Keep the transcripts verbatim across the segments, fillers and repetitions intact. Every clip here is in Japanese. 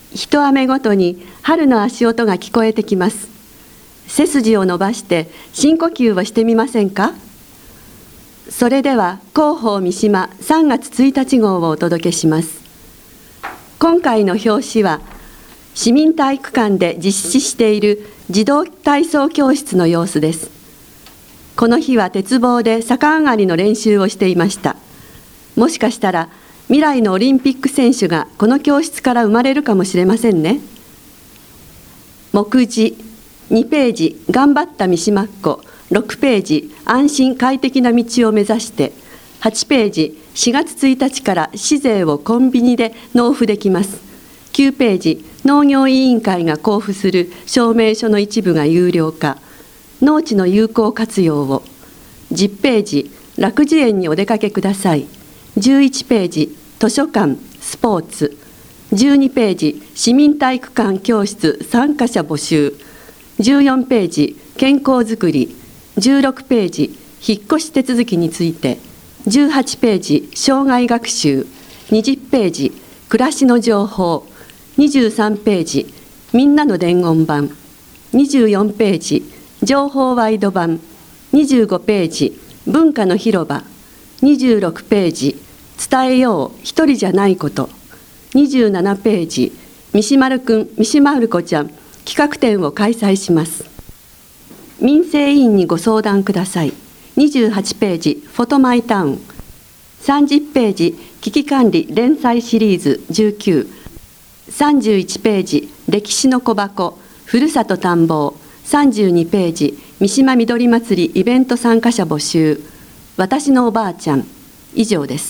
一雨ごとに春の足音が聞こえてきます。背筋を伸ばして深呼吸をしてみませんか？それでは広報三島さんがつついたち号をお届けします。今回の表紙は市民体育館で実施している児童体操教室の様子です。この日は鉄棒で逆上がりの練習をしていました。もしかしたら未来のオリンピック選手がこの教室から生まれるかもしれませんね。目次にページ、頑張った三島っ子。ろくページ、安心快適な道を目指して。はちページ、しがつついたちから市税をコンビニで納付できます。きゅうページ、農業委員会が交付する証明書の一部が有料化。農地の有効活用を。じゅっページ、楽寿園にお出かけください。じゅういちページ、図書館、スポーツ。じゅうにページ、市民体育館教室参加者募集。じゅうよんページ、健康づくり。じゅうろくページ、引っ越し手続きについて。じゅうはちページ、障害学習。にじゅうページ、暮らしの情報。にじゅうさんページ、みんなの伝言板。にじゅうよんページ、情報ワイド版。にじゅうごページ、文化の広場。にじゅうろくページ、伝えよう一人じゃないこと。にじゅうななページ、三島るくん、三島る子ちゃん企画展を開催します。民生委員にご相談ください。にじゅうはちページ、フォトマイタウン。さんじゅうページ、危機管理連載シリーズじゅうきゅう。さんじゅういちページ、歴史の小箱、ふるさと探訪。さんじゅうにページ、三島みどり祭りイベント参加者募集。私のおばあちゃん。以上です。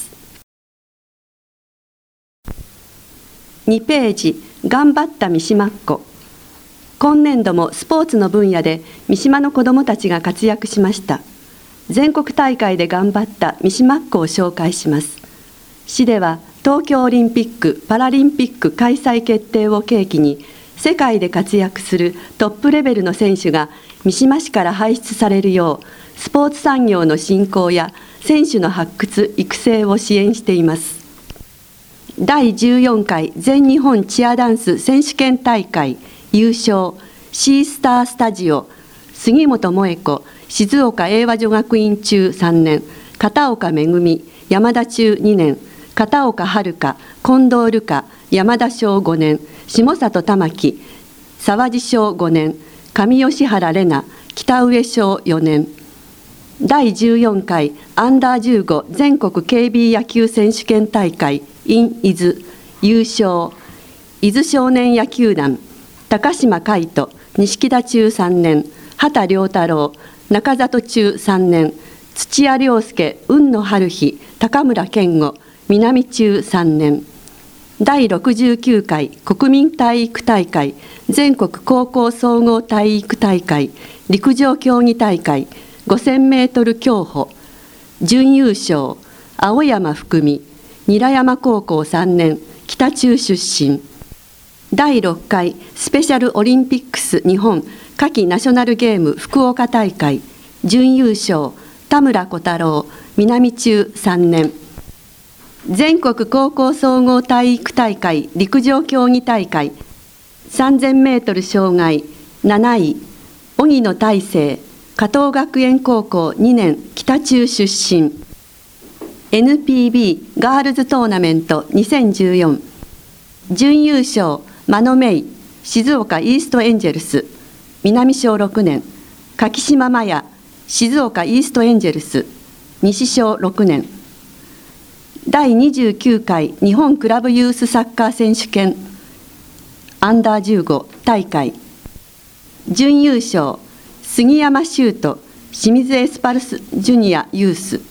にページ、頑張った三島っ子。今年度もスポーツの分野で三島の子どもたちが活躍しました。全国大会で頑張った三島っ子を紹介します。市では東京オリンピック・パラリンピック開催決定を契機に、世界で活躍するトップレベルの選手が三島市から輩出されるよう、スポーツ産業の振興や選手の発掘・育成を支援しています。だいじゅうよんかい全日本チアダンス選手権大会優勝、シースタースタジオ、杉本萌子、静岡英和女学院中さんねん、片岡めぐみ、山田中にねん、片岡遥香、近藤瑠香、山田小ごねん、下里玉木、沢地小ごねん、上吉原玲奈、北上小よねん。だいじゅうよんかいアンダーじゅうご全国 ケービー 野球選手権大会 in 伊豆優勝、伊豆少年野球団、高島海人、錦田中さんねん、畑良太郎、中里中さんねん、土屋良介、雲野春日、高村健吾、南中さんねん。だいろくじゅうきゅうかい国民体育大会全国高校総合体育大会陸上競技大会ごせんメートル競歩準優勝、青山福美、韮山高校さんねん、北中出身。だいろっかいスペシャルオリンピックス日本夏季ナショナルゲーム福岡大会準優勝、田村小太郎、南中さんねん。全国高校総合体育大会陸上競技大会さんぜんメートル障害なない荻野大成、加藤学園高校にねん北中出身。 エヌピービー ガールズトーナメントにせんじゅうよん準優勝、真野芽衣、静岡イーストエンジェルス、南小ろくねん、柿島麻也、静岡イーストエンジェルス、西小ろくねん。だいにじゅうきゅうかい日本クラブユースサッカー選手権アンダーじゅうご大会準優勝、杉山修斗、清水エスパルスジュニアユース、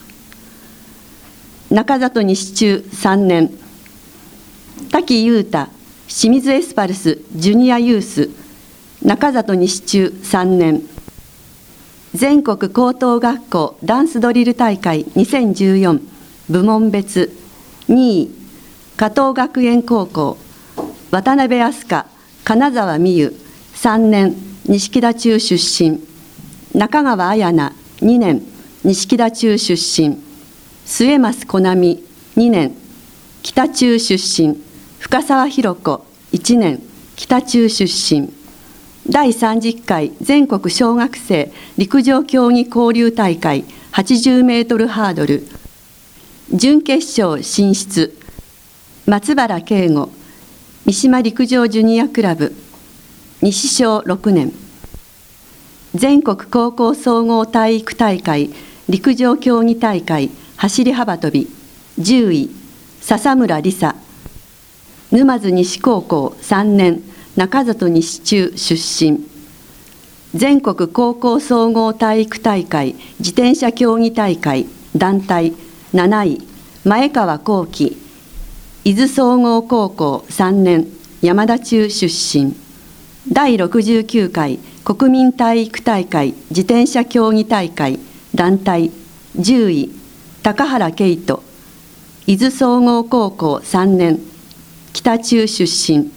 中里西中さんねん、滝優太、清水エスパルスジュニアユース、中里西中さんねん。全国高等学校ダンスドリル大会にせんじゅうよん部門別にい、加藤学園高校、渡辺飛鳥、金沢美優、さんねん、錦田中出身、中川彩奈、にねん、錦田中出身、末増小波、にねん、北中出身、深沢弘子、 いちねん北中出身、だいさんじゅっかい全国小学生陸上競技交流大会はちじゅうメートルハードル準決勝進出、松原圭吾、三島陸上ジュニアクラブ、西小ろくねん、全国高校総合体育大会陸上競技大会走り幅跳びじゅうい、笹村梨沙、沼津西高校さんねん中里西中出身、全国高校総合体育大会自転車競技大会団体なない前川幸輝、伊豆総合高校さんねん山田中出身、だいろくじゅうきゅうかい国民体育大会自転車競技大会団体じゅうい、高原圭人、伊豆総合高校さんねん北中出身。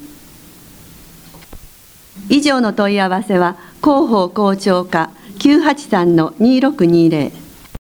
以上の問い合わせは広報校長課 きゅうはちさんのにろくにぜろ。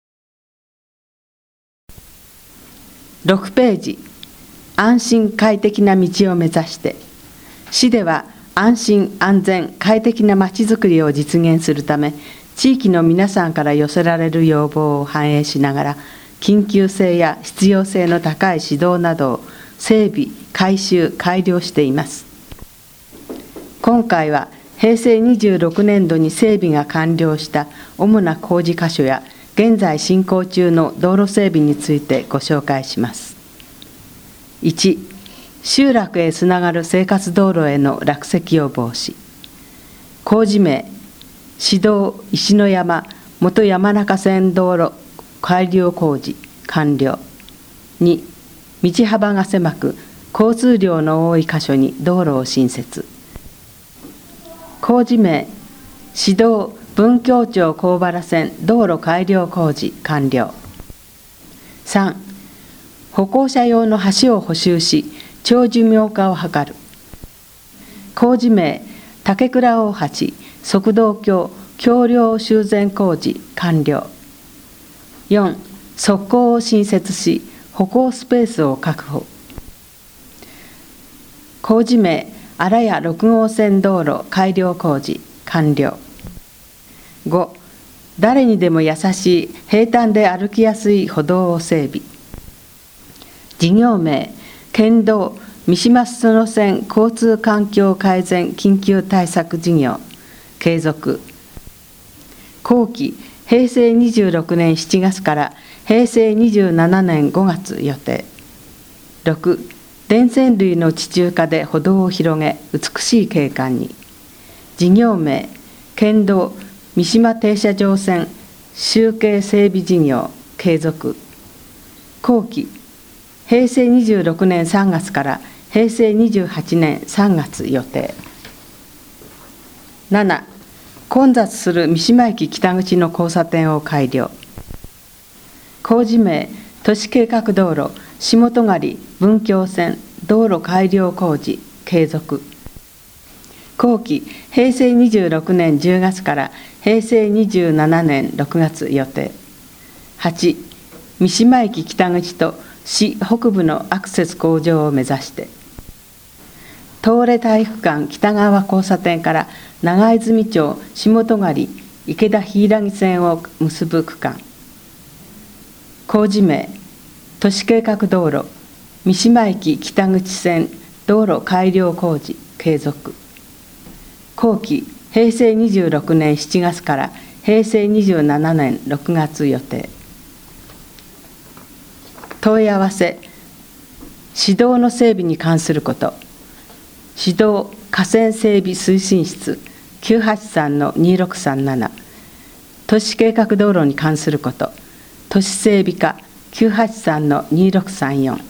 ろくページ、安心快適な道を目指して。市では安心安全快適なまちづくりを実現するため、地域の皆さんから寄せられる要望を反映しながら、緊急性や必要性の高い指導などを整備、改修、改良しています。今回はへいせいにじゅうろくねんどに整備が完了した主な工事箇所や現在進行中の道路整備についてご紹介します。いち、集落へつながる生活道路への落石を防止。工事名、市道石の山元山中線道路改良工事完了。に、道幅が狭く交通量の多い箇所に道路を新設。工事名、市道文京町高原線道路改良工事完了。さん、歩行者用の橋を補修し長寿命化を図る。工事名、竹倉大橋側道橋橋梁修繕工事完了。よん、側溝を新設し歩行スペースを確保。工事名、荒谷ろくごうせん道路改良工事完了。ご、誰にでも優しい平坦で歩きやすい歩道を整備。事業名、県道三島裾野線交通環境改善緊急対策事業継続。工期、へいせいにじゅうろくねんしちがつからへいせいにじゅうななねんごがつ予定。ろく、電線類の地中化で歩道を広げ美しい景観に。事業名、県道三島停車場線集計整備事業継続。工期、へいせいにじゅうろくねんさんがつからへいせいにじゅうはちねんさんがつ予定。なな、混雑する三島駅北口の交差点を改良。工事名、都市計画道路下戸狩文京線道路改良工事継続。工期、へいせいにじゅうろくねんじゅうがつからへいせいにじゅうななねんろくがつ予定。はち、三島駅北口と市北部のアクセス向上を目指して。東レ体育館北側交差点から長泉町下戸狩池田柊線を結ぶ区間。工事名、都市計画道路三島駅北口線道路改良工事継続。工期、へいせいにじゅうろくねんしちがつからへいせいにじゅうななねんろくがつ予定。問い合わせ、市道の整備に関すること。市道河川整備推進室 きゅうはちさんのにろくさんなな。都市計画道路に関すること。都市整備課 きゅうはちさんのにろくさんよん。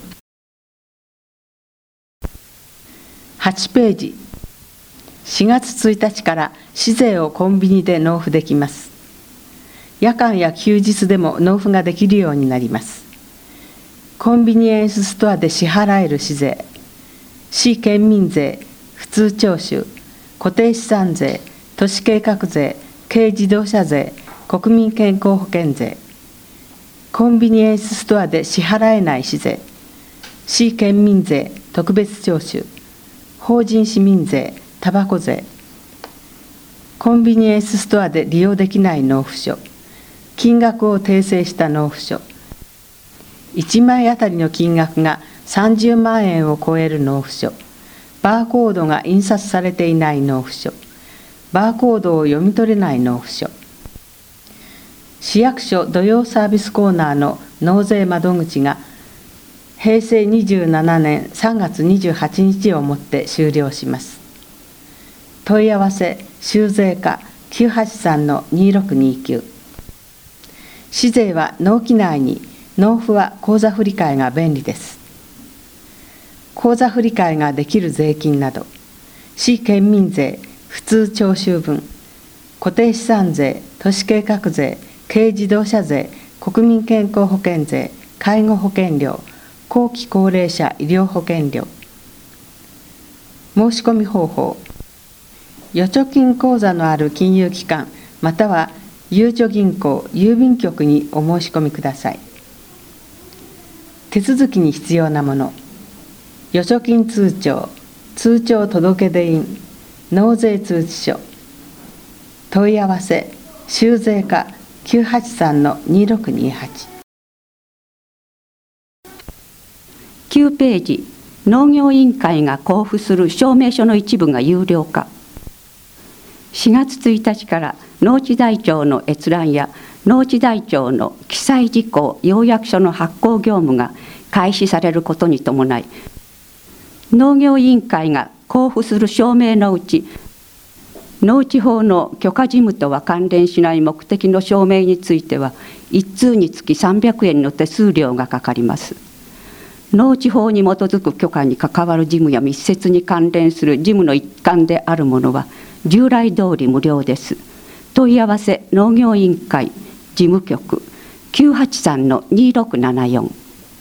はちページ、しがつついたちから市税をコンビニで納付できます。夜間や休日でも納付ができるようになります。コンビニエンスストアで支払える市税、市県民税、普通徴収、固定資産税、都市計画税、軽自動車税、国民健康保険税。コンビニエンスストアで支払えない市税、市県民税特別徴収、 法人市民税、たばこ税、コンビニエンスストアで利用できない納付書、金額を訂正した納付書、いちまいあたりの金額がさんじゅうまんえんを超える納付書、バーコードが印刷されていない納付書、バーコードを読み取れない納付書、市役所土曜サービスコーナーの納税窓口がへいせいにじゅうななねんさんがつにじゅうはちにちをもって終了します。問い合わせ州税課 きゅうはちさんのにろくにきゅう。市税は納期内に、納付は口座振替が便利です。口座振替ができる税金など、市県民税、普通徴収分、固定資産税、都市計画税、軽自動車税、国民健康保険税、介護保険料、後期高齢者医療保険料。申し込み方法。預貯金口座のある金融機関、またはゆうちょ銀行、郵便局にお申し込みください。手続きに必要なもの。預貯金通帳、通帳届出印、納税通知書。問い合わせ、州税課 きゅうはちさんのにろくにはち。 きゅうページ、農業委員会が交付する証明書の一部が有料化。しがつついたちから農地台帳の閲覧や農地台帳の記載事項要約書の発行業務が開始されることに伴い、農業委員会が交付する証明のうち、農地法の許可事務とは関連しない目的の証明については、一通につきさんびゃくえんの手数料がかかります。農地法に基づく許可に関わる事務や密接に関連する事務の一環であるものは、従来通り無料です。問い合わせ農業委員会事務局 きゅうはちさんのにろくななよん。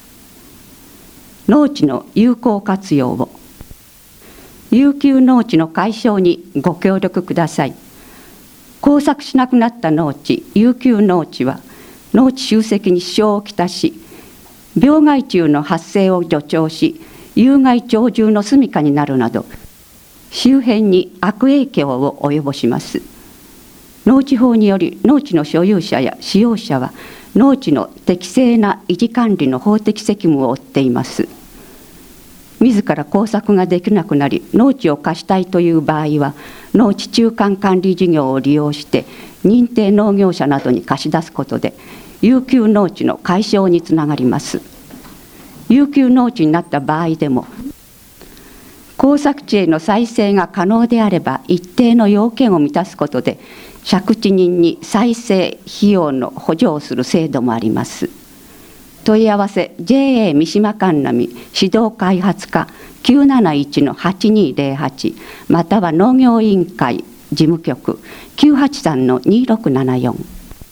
農地の有効活用を。遊休農地の解消にご協力ください。耕作しなくなった農地、遊休農地は農地集積に支障をきたし、病害虫の発生を助長し、有害鳥獣の住処になるなど、周辺に悪影響を及ぼします。農地法により、農地の所有者や使用者は、農地の適正な維持管理の法的責務を負っています。自ら耕作ができなくなり、農地を貸したいという場合は、農地中間管理事業を利用して、認定農業者などに貸し出すことで、遊休農地の解消につながります。遊休農地になった場合でも、耕作地への再生が可能であれば、一定の要件を満たすことで、借地人に再生費用の補助をする制度もあります。問い合わせ ジェーエー 三島神波指導開発課 きゅうなないちのはちにーぜろはち または農業委員会事務局 きゅうはちさんのにろくななよん。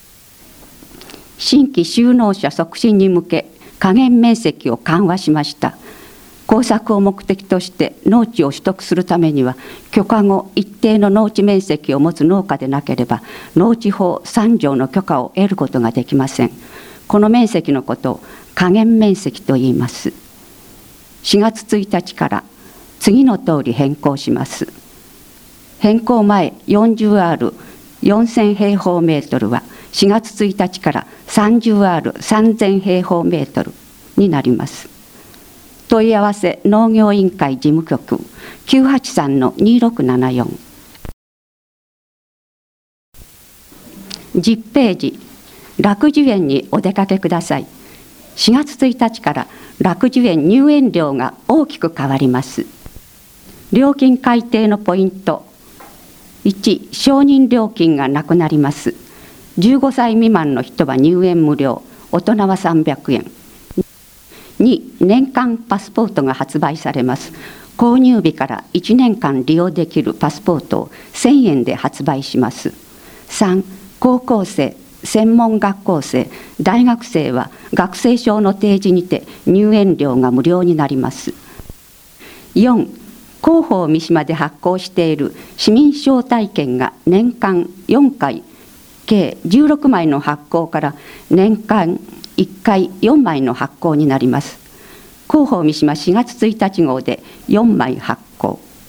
新規就農者促進に向け下限面積を緩和しました。耕作を目的として農地を取得するためには、許可後一定の農地面積を持つ農家でなければ、農地法さんじょうの許可を得ることができません。この面積のことを下限面積と言います。しがつついたちから次の通り変更します。変更前 よんじゅうアールよんせんへいほうメートルはしがつついたちから さんじゅうアールさんぜんへいほうメートルになります。問い合わせ農業委員会事務局 きゅうはちさんのにろくななよん。じゅっページ、楽寿園にお出かけください。しがつついたちから楽寿園入園料が大きく変わります。料金改定のポイント。いち、承認料金がなくなります。じゅうごさい未満の人は入園無料、大人はさんびゃくえん。に、年間パスポートが発売されます。購入日からいちねんかん利用できるパスポートをせんえんで発売します。さん、高校生、専門学校生、大学生は学生証の提示にて入園料が無料になります。よん、広報三島で発行している市民招待券が年間よんかい、計じゅうろくまいの発行から年間いっかいよんまいの発行になります。広報三島しがつついたち号でよんまい発行。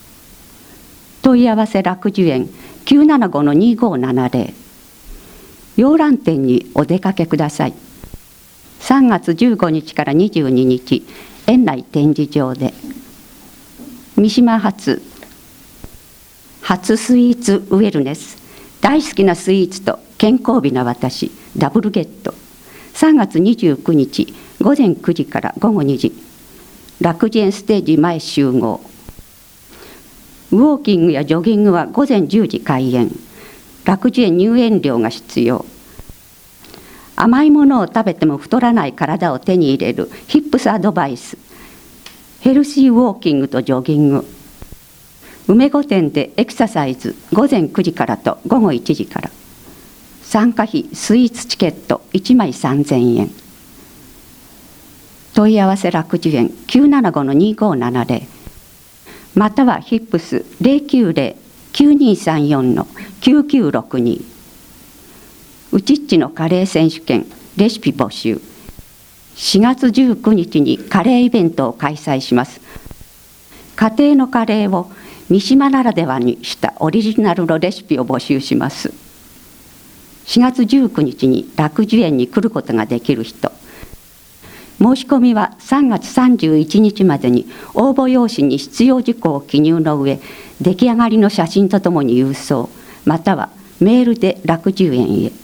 問い合わせ楽寿園 きゅうななごのにごななゼロ。洋蘭店にお出かけください。さんがつじゅうごにちからにじゅうににち、園内展示場で。三島発初スイーツウェルネス、大好きなスイーツと健康美な私、ダブルゲット。さんがつにじゅうくにちごぜんくじからごごにじ、楽寿園ステージ前集合。ウォーキングやジョギングはごぜんじゅうじ開演。楽寿園入園料が必要。甘いものを食べても太らない体を手に入れるヒップスアドバイス。ヘルシーウォーキングとジョギング。梅御殿でエクササイズごぜんくじからとごごいちじから。参加費スイーツチケットいちまいさんぜんえん。問い合わせ楽寿園 きゅうななごのにごななゼロ。またはヒップス ゼロきゅうゼロ きゅうにさんよんのきゅうきゅうろくに。うちっちのカレー選手権レシピ募集。しがつじゅうくにちにカレーイベントを開催します。家庭のカレーを三島ならではにしたオリジナルのレシピを募集します。しがつじゅうくにちに楽寿園に来ることができる人。申し込みはさんがつさんじゅういちにちまでに応募用紙に必要事項を記入の上、出来上がりの写真とともに郵送、またはメールで楽寿園へ。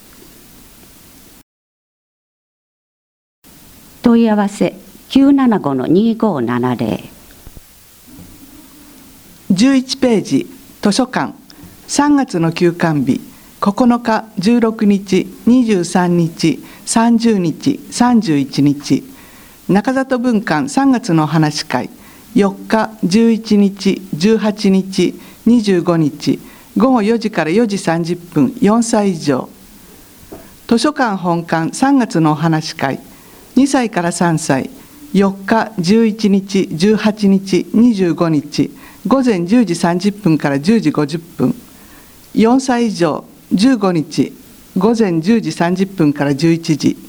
問い合わせ きゅうななごのにごななゼロ。 じゅういちページ、図書館、さんがつの休館日、ここのか、じゅうろくにち、にじゅうさんにち、さんじゅうにち、さんじゅういちにち、中里文館さんがつのお話会、よっか、じゅういちにち、じゅうはちにち、にじゅうごにち、ごごよじからよじさんじゅっぷん、よんさい以上。図書館本館さんがつのお話会、にさいからさんさい、よっか、じゅういちにち、じゅうはちにち、にじゅうごにち、ごぜんじゅうじさんじゅっぷんからじゅうじごじゅっぷん、よんさい以上、じゅうごにち、ごぜんじゅうじさんじゅっぷんからじゅういちじ。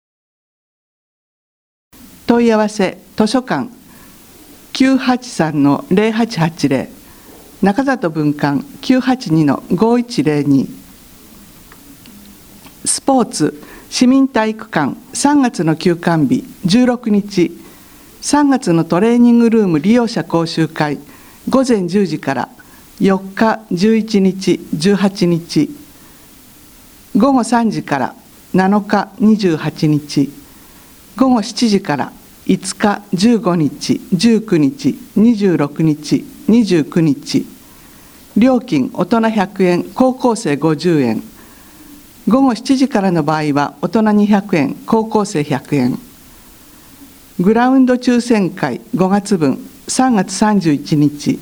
問い合わせ図書館 きゅうはちさんのゼロはちはちゼロ、中里文館 きゅうはちにのごいちゼロに。スポーツ市民体育館さんがつの休館日じゅうろくにち、さんがつのトレーニングルーム利用者講習会ごぜんじゅうじから、よっか、じゅういちにち、じゅうはちにち、ごごさんじから、なのか、にじゅうはちにち、ごごしちじから、いつか、じゅうごにち、じゅうくにち、にじゅうろくにち、にじゅうくにち。料金大人ひゃくえん、高校生ごじゅうえん。ごごしちじからの場合は大人にひゃくえん、高校生ひゃくえん。グラウンド抽選会ごがつぶんさんがつさんじゅういちにち。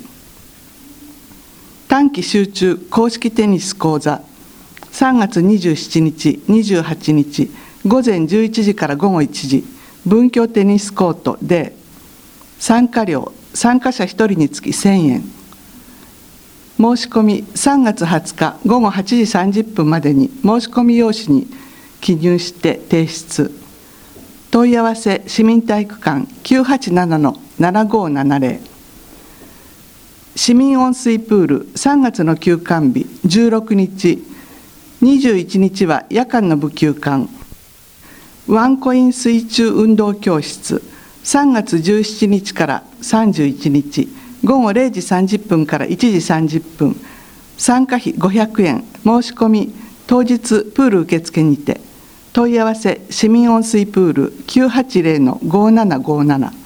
短期集中公式テニス講座さんがつにじゅうしちにち、にじゅうはちにち、ごぜんじゅういちじからごごいちじ、文京テニスコートで、参加料、参加者ひとりにつきせんえん。申し込みさんがつはつかごごはちじさんじゅっぷんまでに申し込み用紙に記入して提出。問い合わせ市民体育館 きゅうはちななのななごななゼロ。市民温水プールさんがつの休館日じゅうろくにち、にじゅういちにちは夜間の部休館。ワンコイン水中運動教室さんがつじゅうしちにちからさんじゅういちにち、ごごれいじさんじゅっぷんからいちじさんじゅっぷん。参加費ごひゃくえん。申し込み当日プール受付にて。問い合わせ市民温水プール きゅうはちゼロのごななごなな。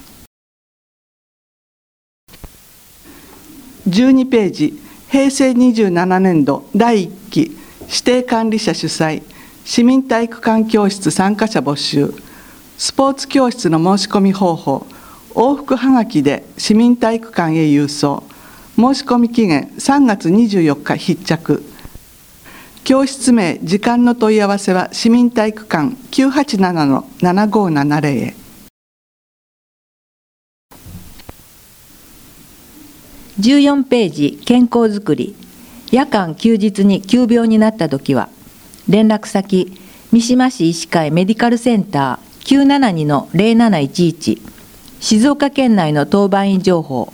じゅうにページ、へいせいにじゅうななねんどだいいっき指定管理者主催市民体育館教室参加者募集。スポーツ教室の申し込み方法、往復はがきで市民体育館へ郵送。申し込み期限さんがつにじゅうよっか必着。教室名、時間の問い合わせは市民体育館 きゅうはちななのななごななゼロ へ。 じゅうよんページ、健康づくり。夜間休日に急病になったときは、連絡先、三島市医師会メディカルセンター きゅうななにのゼロなないちいち、静岡県内の当番医情報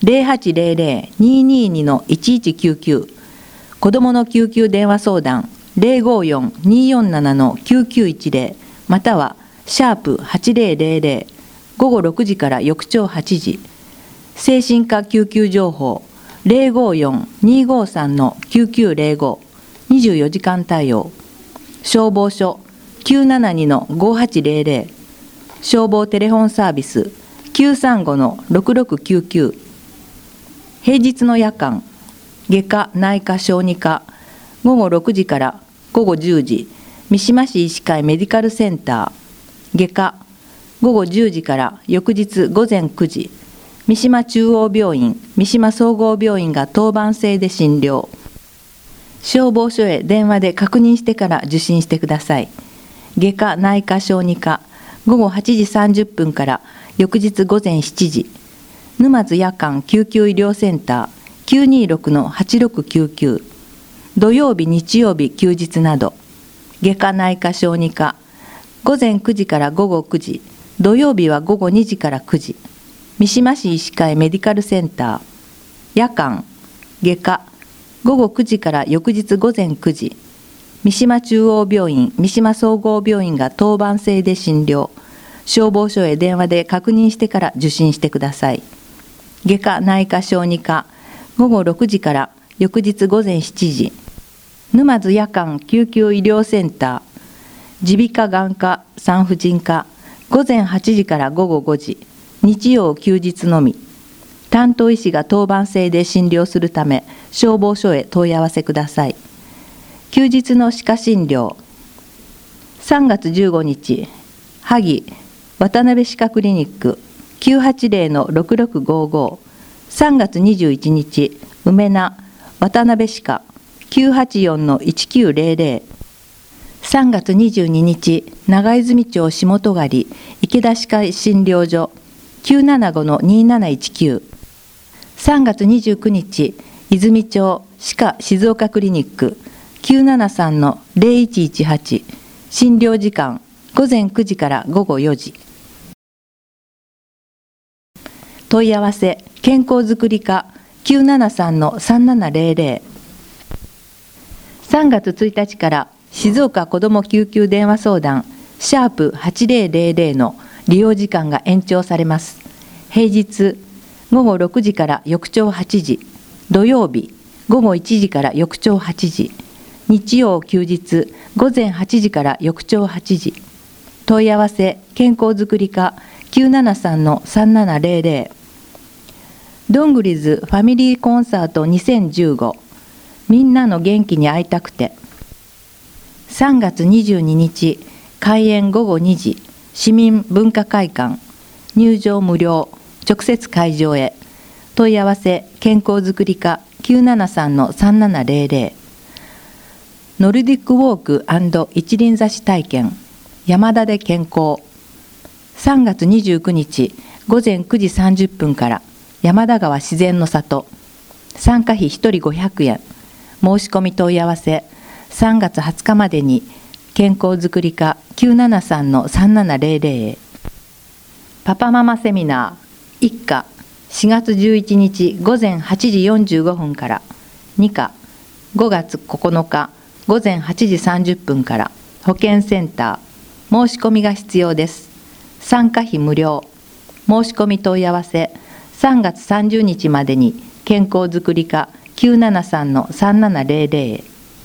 ゼロはちゼロゼロ にーにーに のいちいちきゅうきゅう、子どもの救急電話相談ゼロごよん にーよんなな のきゅうきゅういちゼロ、またはシャープはちゼロゼロゼロ、午後ろくじから翌朝はちじ、精神科救急情報ゼロごよん にーごさん のきゅうきゅうゼロご、にじゅうよじかん対応、消防署きゅうななにのごはちゼロゼロ、消防テレフォンサービスきゅうさんごのろくろくきゅうきゅう、平日の夜間、外科・内科・小児科、午後ろくじから午後じゅうじ、三島市医師会メディカルセンター、外科、午後じゅうじから翌日午前くじ、三島中央病院、三島総合病院が当番制で診療。消防署へ電話で確認してから受診してください。外科・内科・小児科、午後はちじさんじゅっぷんから翌日午前しちじ、沼津夜間救急医療センターきゅうにーろくのはちろくきゅうきゅう、土曜日日曜日休日など、外科内科小児科、午前くじから午後くじ、土曜日は午後にじからくじ、三島市医師会メディカルセンター、夜間、外科、午後くじから翌日午前くじ、三島中央病院、三島総合病院が当番制で診療。消防署へ電話で確認してから受診してください。外科・内科・小児科、午後ろくじから翌日午前しちじ、沼津夜間救急医療センター、耳鼻科眼科産婦人科、午前はちじから午後ごじ、日曜休日のみ。担当医師が当番制で診療するため、消防署へ問い合わせください。休日の歯科診療、さんがつじゅうごにち、萩渡辺歯科クリニックきゅうはちゼロのろくろくごご、さんがつにじゅういちにち、梅名渡辺歯科きゅうはちよんのいちきゅうゼロゼロ、さんがつにじゅうににち、長泉町下戸狩池田歯科診療所きゅうななごのになないちきゅう、さんがつにじゅうくにち、泉町歯科静岡クリニックきゅうななさんのゼロいちいちはち、診療時間午前くじから午後よじ。問い合わせ健康づくり課きゅうななさんのさんななゼロゼロ。さんがつついたちから静岡子ども救急電話相談シャープはちゼロゼロゼロの利用時間が延長されます。平日午後ろくじから翌朝はちじ、土曜日午後いちじから翌朝はちじ、日曜休日午前はちじから翌朝はちじ。問い合わせ健康づくり課きゅうななさんのさんななゼロゼロ。どんぐりずファミリーコンサートにせんじゅうご、みんなの元気に会いたくて。さんがつにじゅうににち、開演午後にじ、市民文化会館、入場無料、直接会場へ。問い合わせ健康づくり課きゅうななさんのさんななゼロゼロ。ノルディックウォーク&一輪挿し体験、山田で健康。さんがつにじゅうくにち、午前くじさんじゅっぷんから山田川自然の里。参加費ひとりごひゃくえん。申し込み問い合わせさんがつはつかまでに健康づくり課きゅうななさんのさんななゼロゼロへ。パパママセミナー一課しがつじゅういちにち午前はちじよんじゅうごふんから、二課ごがつここのか午前はちじさんじゅっぷんから保健センター。申し込みが必要です。参加費無料。申し込み問い合わせさんがつさんじゅうにちまでに健康づくり課きゅうななさんのさんななゼロゼロへ。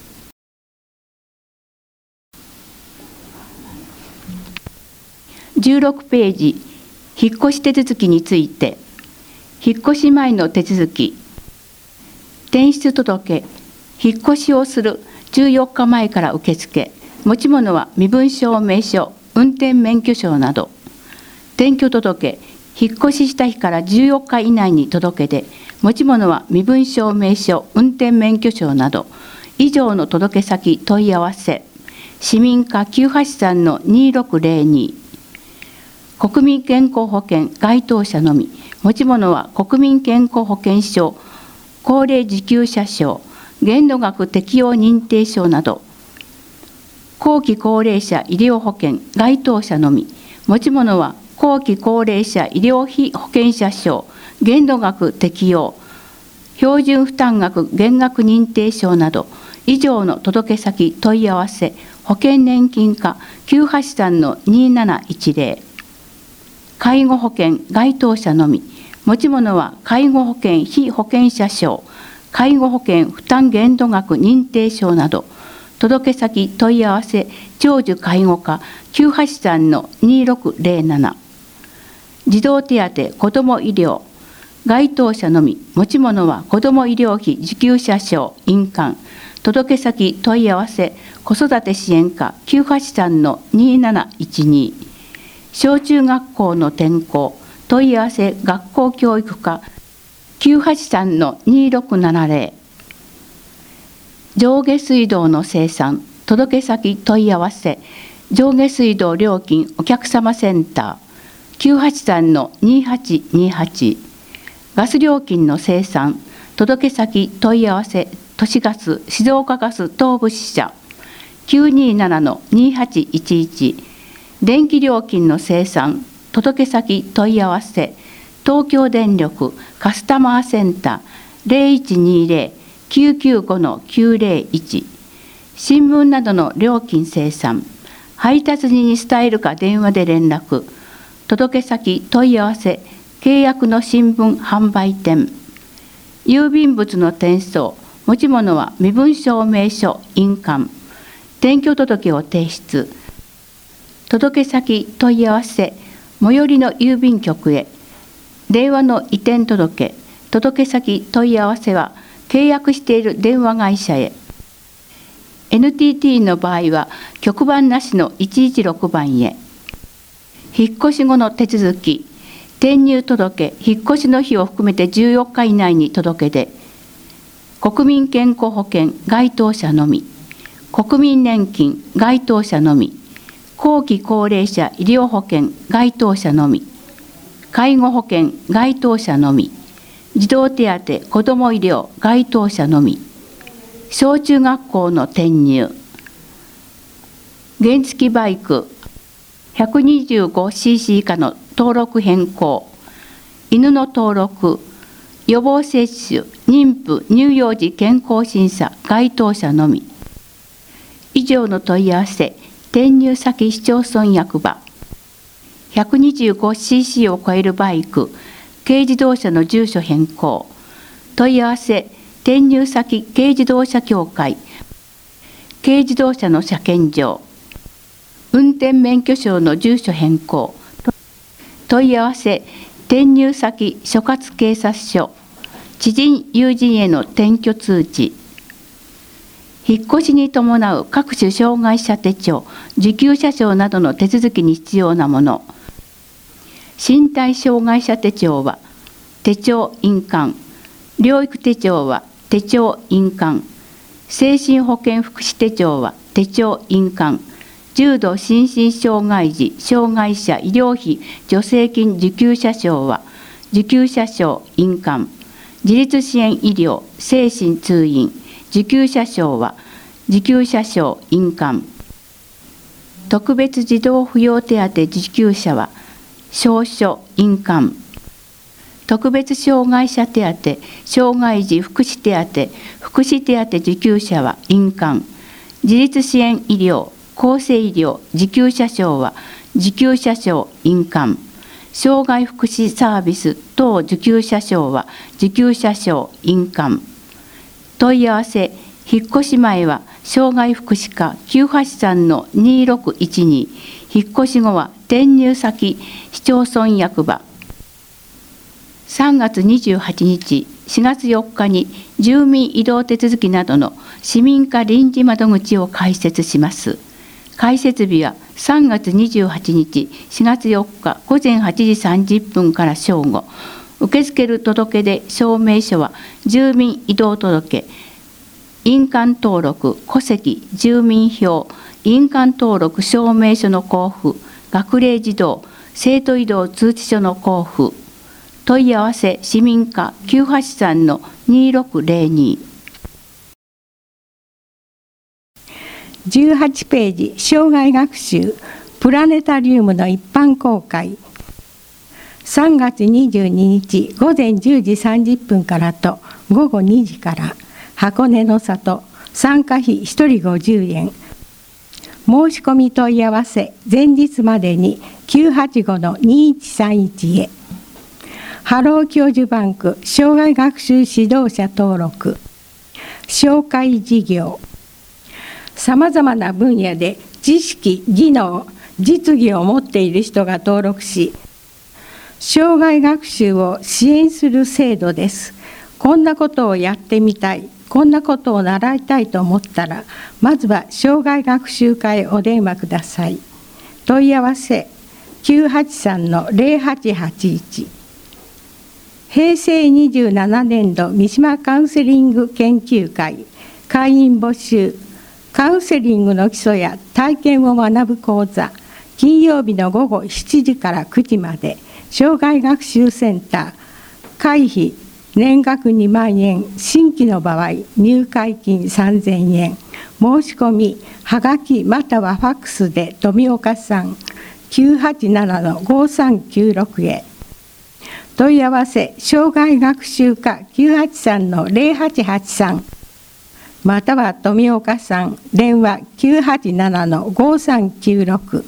じゅうろくページ、引っ越し手続きについて。引っ越し前の手続き。転出届、引っ越しをするじゅうよっかまえから受付。持ち物は身分証明書、運転免許証など。転居届、引っ越しした日からじゅうよっか以内に届け出。持ち物は身分証明書、運転免許証など。以上の届け先問い合わせ。市民課きゅうはちさんのにろくゼロに。国民健康保険該当者のみ。持ち物は国民健康保険証、高齢受給者証、限度額適用認定証など。後期高齢者医療保険該当者のみ。持ち物は後期高齢者医療費保険者証、 限度額適用、標準負担額減額認定証など以上の届け先問い合わせ保険年金課 きゅうはちさんのにーなないちぜろ、介護保険該当者のみ、持ち物は介護保険被保険者証、介護保険負担限度額認定証など届け先問い合わせ長寿介護課 きゅうはちさんのにーろくぜろなな、児童手当子ども医療該当者のみ、持ち物は子ども医療費受給者証印鑑、届け先問い合わせ子育て支援課 きゅうはちさんのにーなないちに、小中学校の転校問い合わせ学校教育課 きゅうはちさんのにーろくななぜろ、上下水道の生産届け先問い合わせ上下水道料金お客様センター きゅうはちさんのにーはちにーはち、ガス料金の生産届け先問い合わせ都市ガス静岡ガス東部支社 きゅうにーななのにーはちいちいち、電気料金の生産届け先問い合わせ東京電力カスタマーセンター ゼロいちにーぜろ きゅうきゅうごのきゅうぜろいち、新聞などの料金生産配達人に伝えるか電話で連絡、届け先問い合わせ契約の新聞販売店、郵便物の転送、持ち物は身分証明書印鑑、転居届を提出、届け先問い合わせ最寄りの郵便局へ、電話の移転届、届け先問い合わせは契約している電話会社へ、 エヌティーティー の場合は局番なしのいちいちろくばんへ、引っ越し後の手続き、転入届、引っ越しの日を含めてじゅうよっか以内に届け出、国民健康保険該当者のみ、国民年金該当者のみ、後期高齢者医療保険該当者のみ、介護保険該当者のみ、児童手当子ども医療該当者のみ、小中学校の転入、原付バイク ひゃくにじゅうごシーシー 以下の登録変更、犬の登録、予防接種、妊婦、乳幼児健康審査該当者のみ、以上の問い合わせ、転入先市町村役場、ひゃくにじゅうごシーシー を超えるバイク、軽自動車の住所変更、問い合わせ、転入先軽自動車協会、軽自動車の車検場、運転免許証の住所変更、問い合わせ、転入先所轄警察署、知人・友人への転居通知、引っ越しに伴う各種障害者手帳、受給者証などの手続きに必要なもの、身体障害者手帳は手帳印鑑、療育手帳は手帳印鑑、精神保健福祉手帳は手帳印鑑、重度心身障害児障害者医療費助成金受給者証は受給者証印鑑、自立支援医療精神通院受給者証は受給者証印鑑、特別児童扶養手当受給者は証書印鑑、特別障害者手当障害児福祉手当福祉手当受給者は印鑑、自立支援医療厚生医療受給者証は受給者証印鑑、障害福祉サービス等受給者証は受給者証印鑑、問い合わせ引っ越し前は障害福祉課 きゅうはちさんのにーろくいちに、引っ越し後は転入先市町村役場。さんがつにじゅうはちにち、しがつよっかに住民移動手続きなどの市民課臨時窓口を開設します。開設日はさんがつにじゅうはちにち、しがつよっかごぜんはちじさんじゅっぷんから正午。受け付ける届出証明書は住民移動届、印鑑登録、戸籍、住民票、印鑑登録証明書の交付、学齢児童、生徒移動通知書の交付。問い合わせ市民課 きゅうはちさんのにーろくぜろに。 じゅうはちページ、生涯学習プラネタリウムの一般公開。 さんがつにじゅうににちごぜんじゅうじさんじゅっぷんからとごごにじから、箱根の里、参加費ひとりごじゅうえん。申し込み問い合わせ前日までに きゅうはちごのにいちさんいち へ。ハロー教授バンク障害学習指導者登録、紹介事業、さまざまな分野で知識、技能、実技を持っている人が登録し、障害学習を支援する制度です。こんなことをやってみたい、こんなことを習いたいと思ったら、まずは障害学習課へお電話ください。問い合わせきゅうはちさんのぜろはちはちいち。へいせいにじゅうななねんど三島カウンセリング研究会会員募集、カウンセリングの基礎や体験を学ぶ講座、金曜日のごごしちじからくじまで、障害学習センター、会費年額にまんえん、新規の場合入会金さんぜんえん。申し込みはがきまたはファックスで富岡さん きゅうはちななのごさんきゅうろく へ。問い合わせ障害学習課きゅうはちさんのぜろはちはちさん、または富岡さん、電話きゅうはちななのごさんきゅうろく。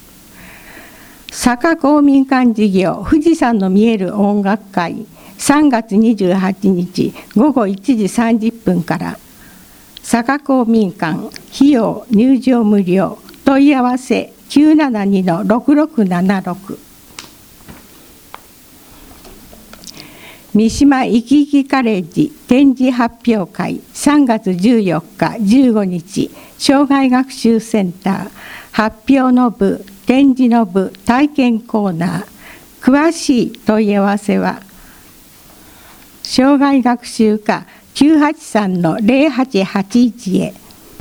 坂公民館事業富士山の見える音楽会、さんがつにじゅうはちにちごごいちじさんじゅっぷんから、坂公民館、費用入場無料、問い合わせきゅうななにのろくろくななろく。三島いきいきカレッジ展示発表会、さんがつじゅうよっかじゅうごにち、障害学習センター、発表の部、展示の部、体験コーナー。詳しい問い合わせは障害学習課きゅうはちさんのぜろはちはちいちへ。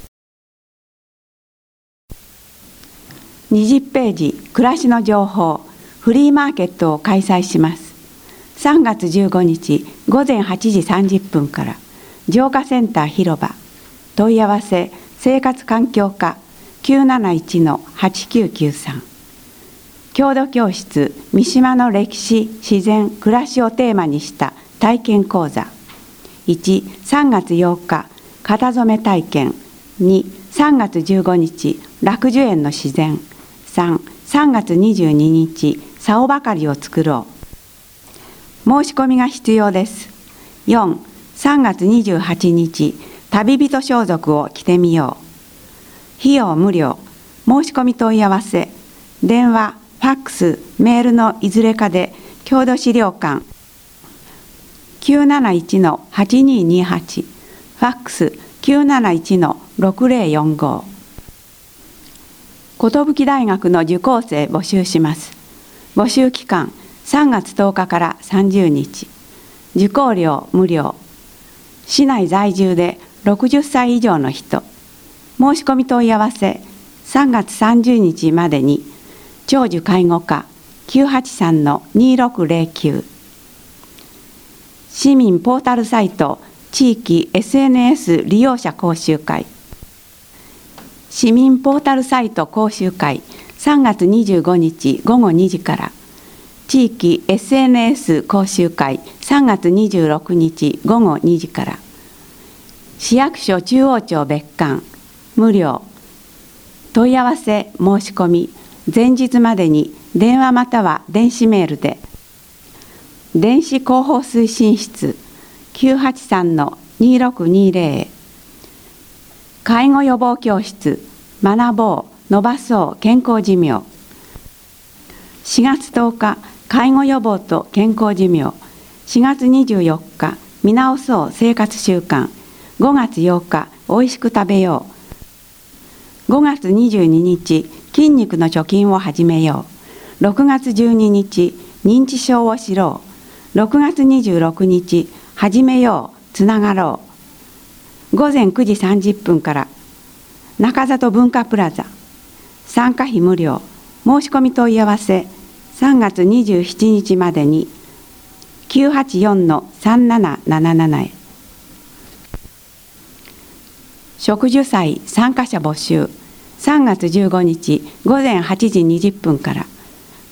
にじゅっページ、暮らしの情報、フリーマーケットを開催します。さんがつじゅうごにちごぜんはちじさんじゅっぷんから、浄化センター広場。問い合わせ生活環境課きゅうなないちのはちきゅうきゅうさん。郷土教室三島の歴史、自然、暮らしをテーマにした体験講座。いち、さんがつようか型染め体験。に、さんがつじゅうごにち楽寿園の自然。さん、さんがつにじゅうににち竿ばかりを作ろう。申し込みが必要です。よん、さんがつにじゅうはちにち旅人装束を着てみよう。費用無料。申し込み問い合わせ電話、ファックス、メールのいずれかで郷土資料館きゅうなないちのはちににはち、ファックスきゅうなないちのろくぜろよんご。寿大学の受講生募集します。募集期間さんがつとおかからさんじゅうにち。受講料無料。市内在住でろくじゅっさい以上の人。申し込み問い合わせさんがつさんじゅうにちまでに長寿介護課きゅうはちさんのにろくぜろきゅう。市民ポータルサイト地域 エスエヌエス 利用者講習会。市民ポータルサイト講習会さんがつにじゅうごにちごごにじから。地域 エスエヌエス 講習会さんがつにじゅうろくにちごごにじから。市役所中央庁別館無料。問い合わせ申し込み前日までに電話または電子メールで。電子広報推進室きゅうはちさんのにろくにぜろへ。介護予防教室学ぼう伸ばそう健康寿命。しがつとおか介護予防と健康寿命。しがつにじゅうよっか見直そう生活習慣。ごがつようかおいしく食べよう。ごがつにじゅうににち筋肉の貯金を始めよう。ろくがつじゅうににち認知症を知ろう。ろくがつにじゅうろくにち始めようつながろう。ごぜんくじさんじゅっぷんから中里文化プラザ。参加費無料。申し込み問い合わせさんがつにじゅうしちにちまでにきゅうはちよんのさんなななななへ。植樹祭参加者募集さんがつじゅうごにちごぜんはちじにじゅっぷんから。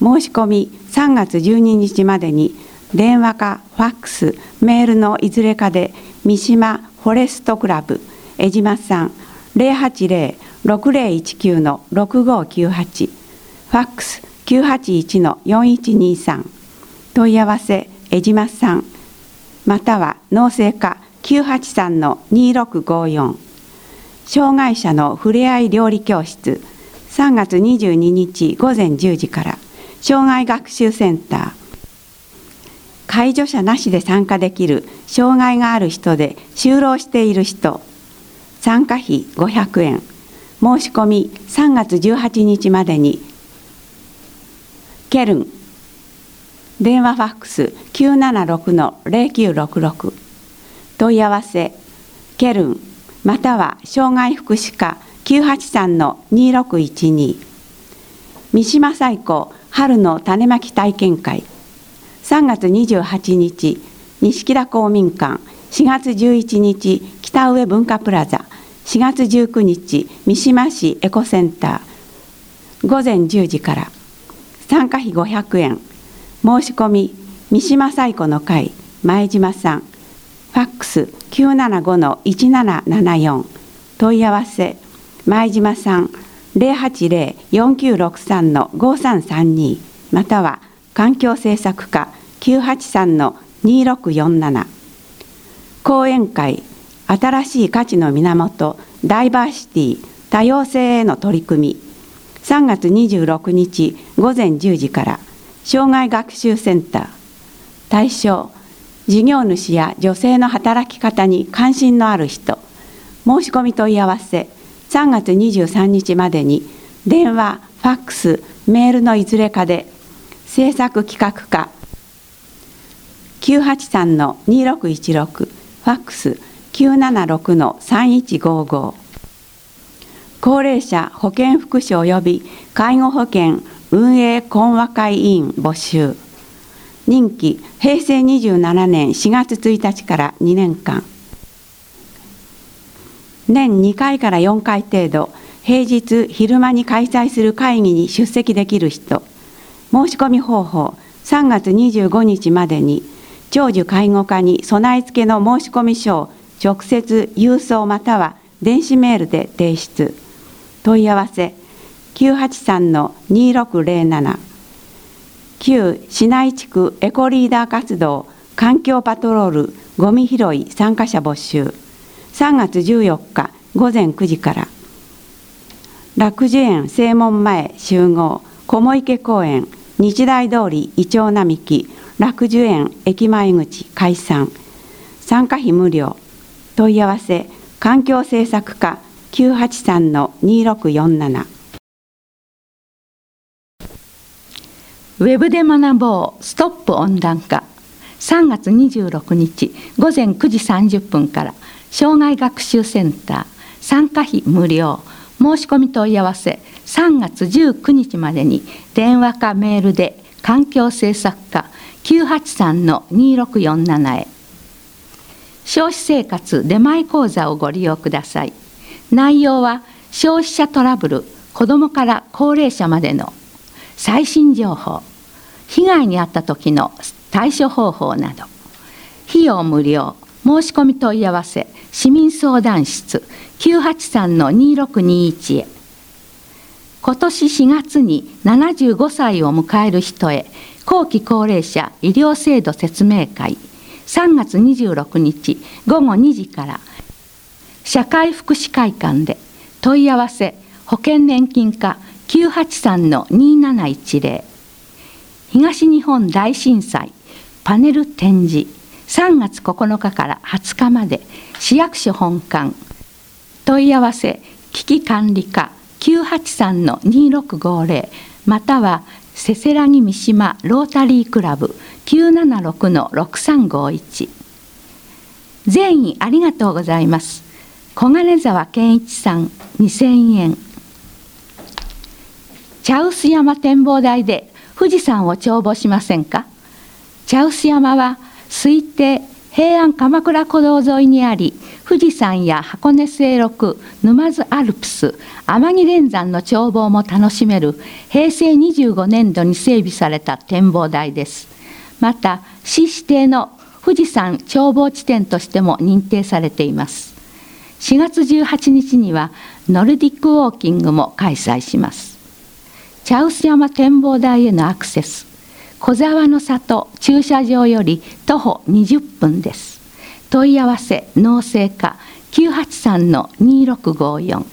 申し込みさんがつじゅうににちまでに電話かファックス、メールのいずれかで三島フォレストクラブ江島さん ゼロはちゼロ ろくゼロいちきゅう ろくごきゅうはち、ファックス きゅうはちいち よんいちにさん、問い合わせ江島さん、または農政課 きゅうはちさん にろくごよん、障害者のふれあい料理教室さんがつにじゅうににちごぜんじゅうじから障害学習センター、介助者なしで参加できる障害がある人で就労している人、参加費ごひゃくえん、申し込みさんがつじゅうはちにちまでにケルン、電話ファックス きゅうななろく ゼロきゅうろくろく、問い合わせケルンまたは障害福祉課 きゅうはちさん にろくいちに、三島最高春の種まき体験会さんがつにじゅうはちにち西木田公民館、しがつじゅういちにち北上文化プラザ、しがつじゅうくにち三島市エコセンター、ごぜんじゅうじから、参加費ごひゃくえん、申し込み三島最古の会前島さん、ファックス きゅうななご いちななななよん、問い合わせ前島さん ゼロはちゼロ よんきゅうろくさん ごさんさんに、または環境政策課 きゅうはちさん にろくよんなな、講演会新しい価値の源ダイバーシティ多様性への取り組みさんがつにじゅうろくにちごぜんじゅうじから障害学習センター、対象事業主や女性の働き方に関心のある人、申し込み問い合わせさんがつにじゅうさんにちまでに電話、ファックス、メールのいずれかで制作企画課 きゅうはちさん にろくいちろく、ファックス きゅうななろく さんいちごご、高齢者保健福祉及び介護保険運営懇話会委員募集、任期へいせいにじゅうななねんしがつついたちからにねんかん、年にかいからよんかい程度平日昼間に開催する会議に出席できる人、申し込み方法さんがつにじゅうごにちまでに長寿介護課に備え付けの申し込み書を直接郵送または電子メールで提出、問い合わせきゅうはちさん にろくゼロなな、旧市内地区エコリーダー活動環境パトロールゴミ拾い参加者募集、さんがつじゅうよっかごぜんくじから、楽寿園正門前集合雲池公園日大通りイチョウ並木楽寿園駅前口解散、参加費無料、問い合わせ環境政策課 きゅうはちさん にろくよんなな。 ウェブで学ぼうストップ温暖化さんがつにじゅうろくにちごぜんくじさんじゅっぷんから障害学習センター、参加費無料、申し込み問い合わせさんがつじゅうくにちまでに電話かメールで環境政策課 きゅうはちさん にろくよんなな へ。消費生活出前講座をご利用ください。内容は消費者トラブル、子どもから高齢者までの最新情報、被害に遭った時の対処方法など、費用無料、申し込み問い合わせ市民相談室 きゅうはちさん にろくにいち へ。今年しがつにななじゅうごさいを迎える人へ後期高齢者医療制度説明会さんがつにじゅうろくにちごごにじから社会福祉会館で、問い合わせ保険年金課 きゅうはちさん になないちゼロ、東日本大震災パネル展示さんがつここのかからはつかまで市役所本館、問い合わせ危機管理課 きゅうはちさん にろくごゼロ、またはせせらぎ三島ロータリークラブ きゅうななろく ろくさんごいち。全員ありがとうございます。小金沢健一さんにせんえん。茶臼山展望台で富士山を眺望しませんか。茶臼山は推定平安鎌倉古道沿いにあり、 富士山や箱根清六、沼津アルプス、天城連山の眺望も楽しめるへいせいにじゅうごねんどに整備された展望台です。また、市指定の富士山眺望地点としても認定されています。しがつじゅうはちにちにはノルディックウォーキングも開催します。茶臼山展望台へのアクセス、小沢の里駐車場より徒歩にじゅっぷんです。問い合わせ農政課 きゅうはちさんのにろくごよん。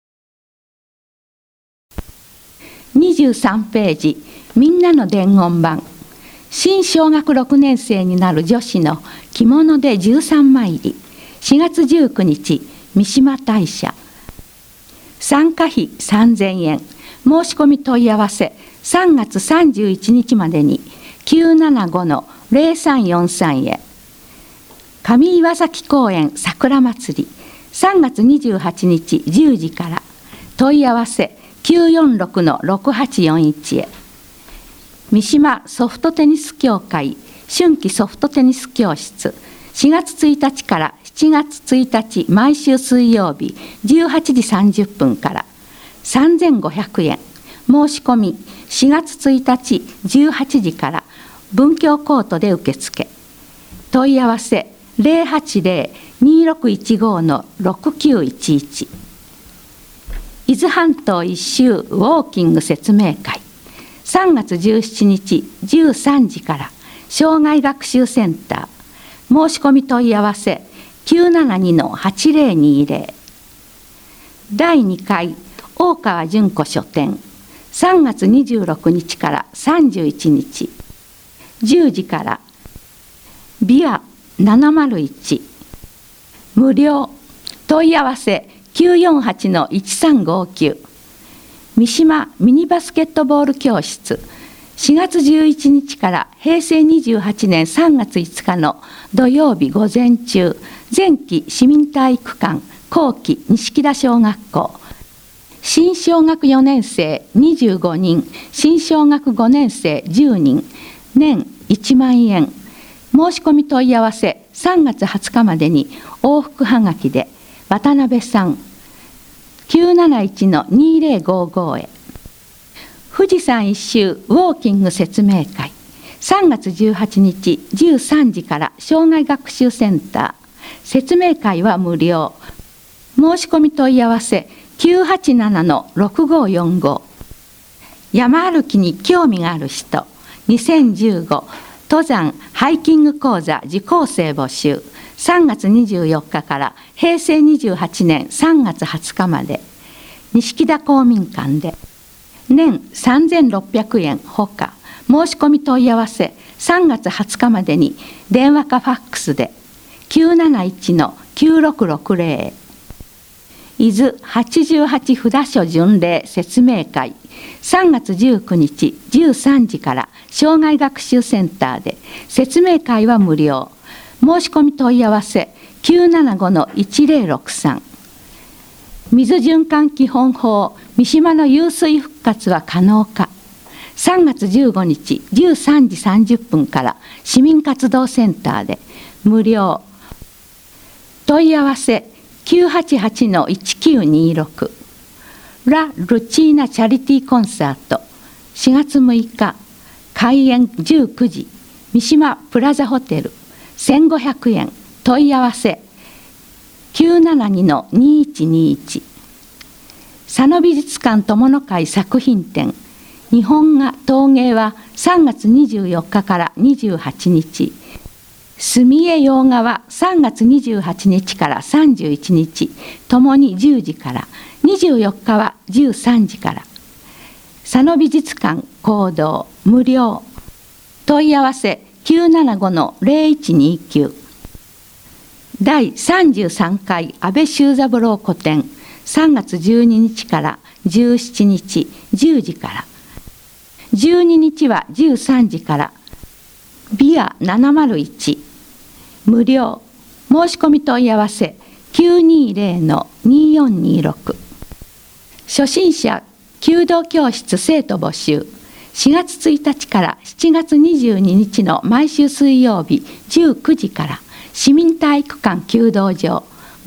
にじゅうさんページ、みんなの伝言板。新小学ろくねん生になる女子の着物でじゅうさんまいり、しがつじゅうくにち、三島大社。参加費さんぜんえん、申し込み問い合わせさんがつさんじゅういちにちまでに きゅうななごのぜろさんよんさん へ。上岩崎公園桜まつり、さんがつにじゅうはちにちじゅうじから、問い合わせきゅうよんろくのろくはちよんいちへ。三島ソフトテニス協会春季ソフトテニス教室、しがつついたちからしちがつついたち毎週水曜日じゅうはちじさんじゅっぷんからさんぜんごひゃくえん、申し込みしがつついたちじゅうはちじから文京コートで受付。問い合わせぜろはちぜろ にろくいちごのろくきゅういちいち。伊豆半島一周ウォーキング説明会、さんがつじゅうしちにちじゅうさんじから障害学習センター、申し込み問い合わせきゅうななにのはちぜろにぜろ。だいにかい大川純子書店、さんがつにじゅうろくにちからさんじゅういちにち、じゅうじからビアななまるいち、無料、問い合わせきゅうよんはちのいちさんごきゅう。三島ミニバスケットボール教室、しがつじゅういちにちからへいせいにじゅうはちねんさんがついつかの土曜日午前中、前期市民体育館後期錦田小学校、新小学よねんせいにじゅうごにん、新小学ごねんせいじゅうにん、年いちまんえん。申し込み問い合わせさんがつはつかまでに往復はがきで渡辺さん きゅうなないちのにぜろごご へ。富士山一周ウォーキング説明会、さんがつじゅうはちにちじゅうさんじから障害学習センター、説明会は無料。申し込み問い合わせきゅうはちななのろくごよんご。山歩きに興味がある人、にせんじゅうご登山ハイキング講座受講生募集、さんがつにじゅうよっかからへいせいにじゅうはちねんさんがつはつかまで、錦田公民館で、年さんぜんろっぴゃくえんほか、申し込み問い合わせさんがつはつかまでに電話かファックスできゅうなないちのきゅうろくろくぜろ。伊豆はちじゅうはち札所巡礼説明会、さんがつじゅうくにちじゅうさんじから障害学習センターで、説明会は無料。申し込み問い合わせきゅうななごのいちぜろろくさん。水循環基本法三島の湧水復活は可能か、さんがつじゅうごにちじゅうさんじさんじゅっぷんから市民活動センターで無料。問い合わせきゅうはちはちのいちきゅうにろく。ラ・ルチーナチャリティーコンサート、しがつむいか開演じゅうくじ、三島プラザホテル、せんごひゃくえん。問い合わせきゅうななにのにいちにいち。佐野美術館友の会作品展、日本画陶芸はさんがつにじゅうよっかからにじゅうはちにち、墨絵洋画はさんがつにじゅうはちにちからさんじゅういちにち、ともにじゅうじから、にじゅうよっかはじゅうさんじから。佐野美術館講堂無料。問い合わせきゅうななごのぜろいちにきゅう。だいさんじゅうさんかい安倍周三郎個展、さんがつじゅうににちからじゅうしちにちじゅうじから。じゅうににちはじゅうさんじから。ビアななまるいち無料。申し込み問い合わせきゅうにぜろのによんにろく。初心者弓道教室生徒募集、しがつついたちからしちがつにじゅうににちの毎週水曜日じゅうくじから市民体育館弓道場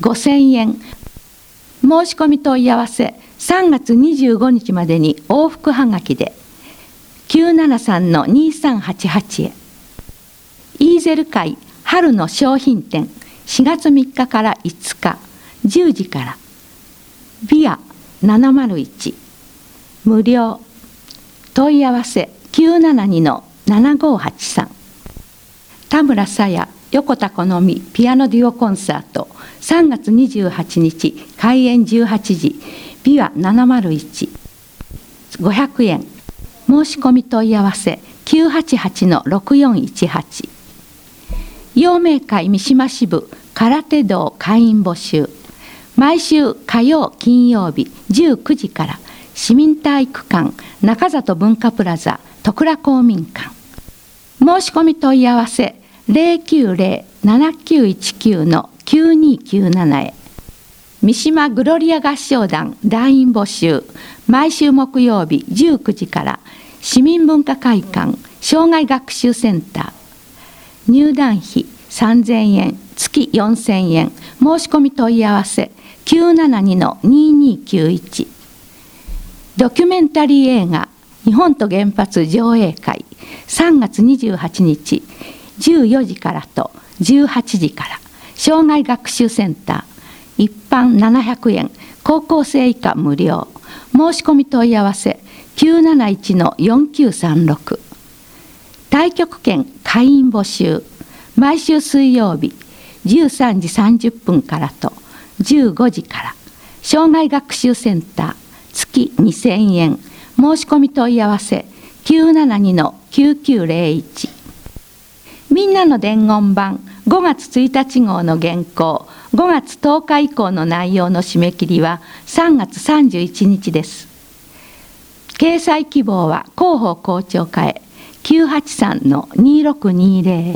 ごせんえん。申し込み問い合わせさんがつにじゅうごにちまでに往復はがきで きゅうななさんのにさんはちはち へ。イーゼル会春の商品展しがつみっかからいつかじゅうじからビアななまるいち無料。問い合わせきゅうななにのななごはちさん。田村さや横田好みピアノデュオコンサートさんがつにじゅうはちにち開演じゅうはちじビアななまるいちごひゃくえん。申し込み問い合わせきゅうはちはちのろくよんいちはち。陽明会三島支部空手道会員募集。毎週火曜金曜日じゅうくじから市民体育館中里文化プラザ戸倉公民館。申し込み問い合わせゼロきゅうゼロ ななきゅういちきゅう のきゅうにきゅうなな へ。三島グロリア合唱団団員募集。毎週木曜日じゅうくじから市民文化会館障害学習センター。入団費さんぜんえん月よんせんえん。申し込み問い合わせきゅうななにのににきゅういち。ドキュメンタリー映画日本と原発上映会さんがつにじゅうはちにちじゅうよじからとじゅうはちじから障害学習センター。一般ななひゃくえん高校生以下無料。申し込み問い合わせきゅうなないちのよんきゅうさんろく。太極拳会員募集。毎週水曜日じゅうさんじさんじゅっぷんからとじゅうごじから障害学習センター月にせんえん。申し込み問い合わせきゅうななにのきゅうきゅうゼロいち。みんなの伝言版ごがつついたち号の原稿ごがつとおか以降の内容の締め切りはさんがつさんじゅういちにちです。掲載希望は広報校長課へ きゅうはちさんのにろくにゼロ。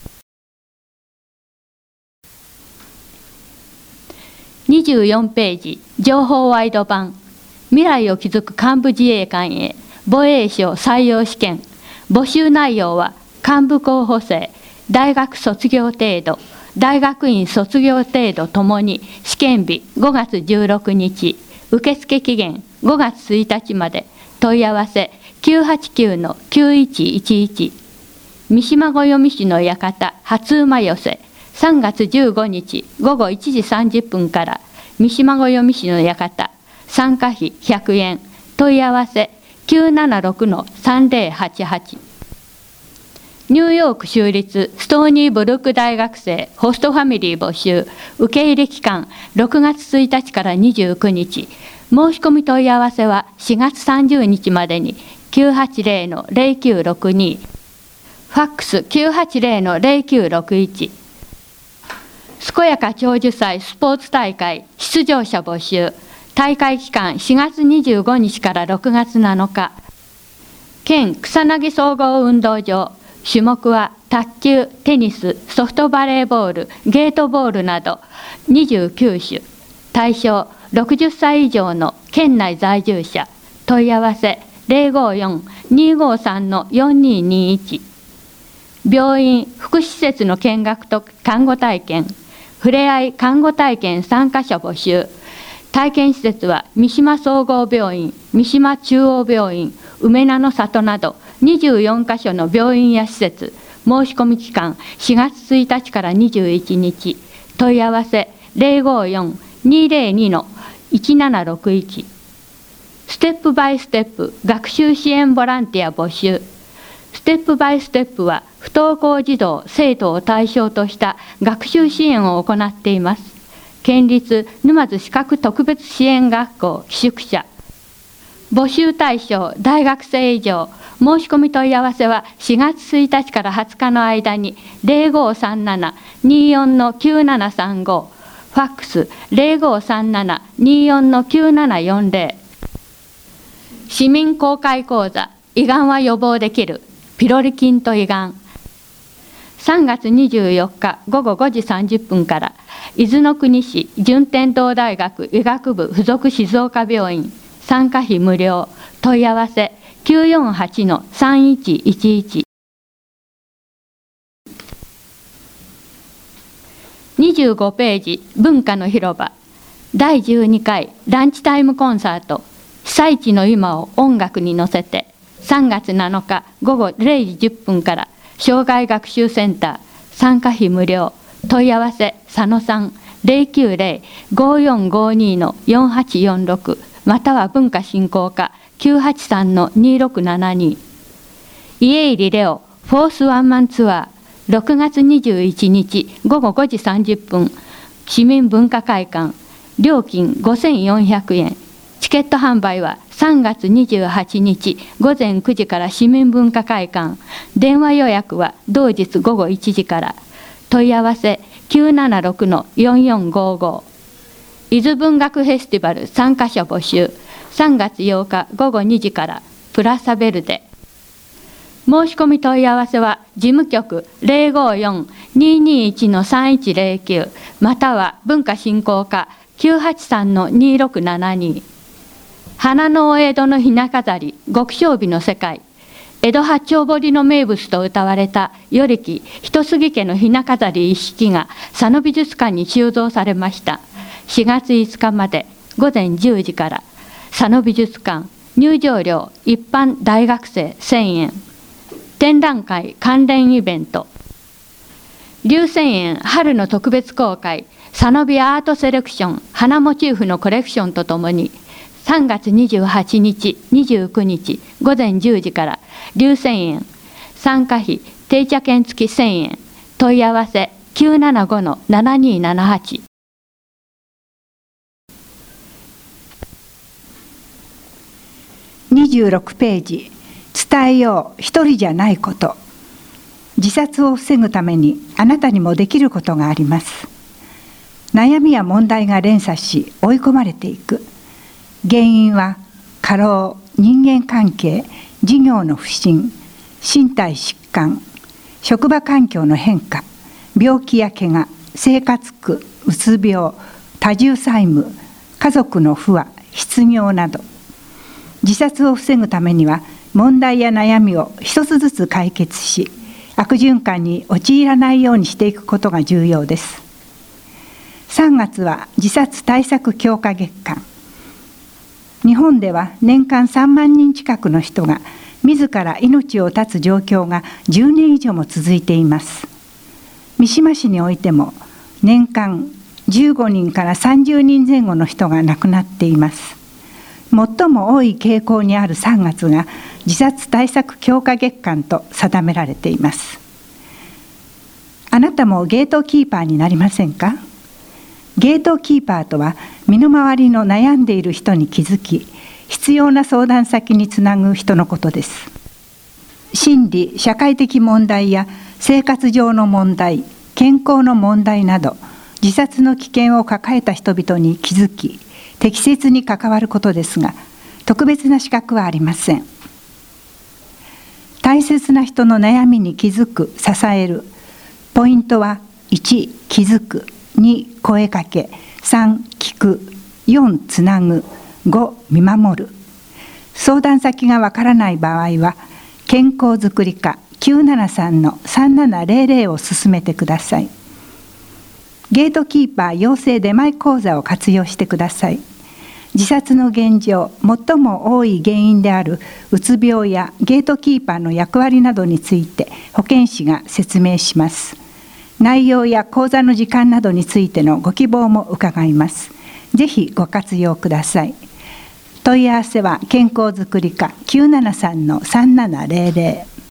にじゅうよんページ情報ワイド版未来を築く幹部自衛官へ防衛省採用試験。募集内容は幹部候補生、大学卒業程度、大学院卒業程度ともに試験日ごがつじゅうろくにち、受付期限ごがつついたちまで。問い合わせきゅうはちきゅうのきゅういちいちいち。三島暦市の館初馬寄せさんがつじゅうごにちごごいちじさんじゅっぷんから三島暦市の館。参加費ひゃくえん。問い合わせきゅうななろくのさんぜろはちはち。ニューヨーク州立ストーニーブルック大学生ホストファミリー募集。受け入れ期間ろくがつついたちからにじゅうくにち。申し込み問い合わせはしがつさんじゅうにちまでにきゅうはちゼロのゼロきゅうろくに。ファックスきゅうはちゼロのゼロきゅうろくいち。健やか長寿祭スポーツ大会出場者募集。大会期間しがつにじゅうごにちからろくがつなのか。県草薙総合運動場。種目は卓球、テニス、ソフトバレーボール、ゲートボールなどにじゅうきゅうしゅ。対象ろくじゅっさい以上の県内在住者。問い合わせゼロごよん にごさんのよんににいち。病院、福祉施設の見学と看護体験。ふれあい看護体験参加者募集。体験施設は三島総合病院、三島中央病院、梅名の里などにじゅうよんかしょの病院や施設。申し込み期間しがつついたちからにじゅういちにち。問い合わせゼロごよん にゼロにのいちななろくいち。ステップバイステップ学習支援ボランティア募集。ステップバイステップは不登校児童生徒を対象とした学習支援を行っています。県立沼津視覚特別支援学校寄宿舎。募集対象大学生以上。申し込み問い合わせはしがつついたちからはつかの間にゼロごさんなな によんのきゅうななさんご。ファックスゼロごさんなな によんのきゅうななよんゼロ。市民公開講座胃がんは予防できるピロリ菌と胃がん。さんがつにじゅうよっかごごごじさんじゅっぷんから伊豆の国市順天堂大学医学部附属静岡病院。参加費無料。問い合わせきゅうよんはちのさんいちいちいち。 にじゅうごページ文化の広場だいじゅうにかいランチタイムコンサート被災地の今を音楽に乗せてさんがつなのかごごれいじじゅっぷんから障害学習センター参加費無料問い合わせ佐野さん ゼロきゅうゼロ ごよんごに よんはちよんろく または文化振興課 きゅうはちさん にろくななに 家入レオフォースワンマンツアーろくがつにじゅういちにちごごごじさんじゅっぷん市民文化会館料金ごせんよんひゃくえんチケット販売はさんがつにじゅうはちにちごぜんくじから市民文化会館電話予約は同日ごごいちじから問い合わせ きゅうななろく よんよんごご 伊豆文学フェスティバル参加者募集さんがつようかごごにじからプラサベルデ申し込み問い合わせは事務局 ゼロごよん ににいち さんいちゼロきゅう または文化振興課 きゅうはちさん にろくななに 花のお江戸のひな飾り極小美の世界江戸八丁堀の名物と謳われた与力一杉家のひな飾り一式が佐野美術館に収蔵されました。しがついつかまでごぜんじゅうじから佐野美術館入場料一般大学生せんえん展覧会関連イベント龍泉園春の特別公開佐野美アートセレクション花モチーフのコレクションとともにさんがつにじゅうはちにちにじゅうくにちごぜんじゅうじから龍泉園参加費定茶券付きせんえん問い合わせ きゅうななご ななにななはちにじゅうろくページ伝えよう一人じゃないこと自殺を防ぐためにあなたにもできることがあります。悩みや問題が連鎖し追い込まれていく原因は過労、人間関係、事業の不振、身体疾患、職場環境の変化、病気や怪我、生活苦、うつ病、多重債務、家族の不和、失業など自殺を防ぐためには問題や悩みを一つずつ解決し悪循環に陥らないようにしていくことが重要です。さんがつは自殺対策強化月間日本では年間さんまんにん近くの人が自ら命を絶つ状況がじゅうねん以上も続いています。三島市においても年間じゅうごにんからさんじゅうにんぜん後の人が亡くなっています。最も多い傾向にあるさんがつが自殺対策強化月間と定められています。あなたもゲートキーパーになりませんか？ゲートキーパーとは身の回りの悩んでいる人に気づき必要な相談先につなぐ人のことです。心理・社会的問題や生活上の問題、健康の問題など自殺の危険を抱えた人々に気づき適切に関わることですが特別な資格はありません。大切な人の悩みに気づく・支えるポイントはいち気づくに声かけさん聞くよんつなぐご見守る相談先がわからない場合は健康づくり課 きゅうななさん さんななゼロゼロ を進めてください。ゲートキーパー養成出前講座を活用してください。自殺の現状最も多い原因であるうつ病やゲートキーパーの役割などについて保健師が説明します。内容や講座の時間などについてのご希望も伺います。ぜひご活用ください。問い合わせは健康づくり課 きゅうななさん さんななゼロゼロ。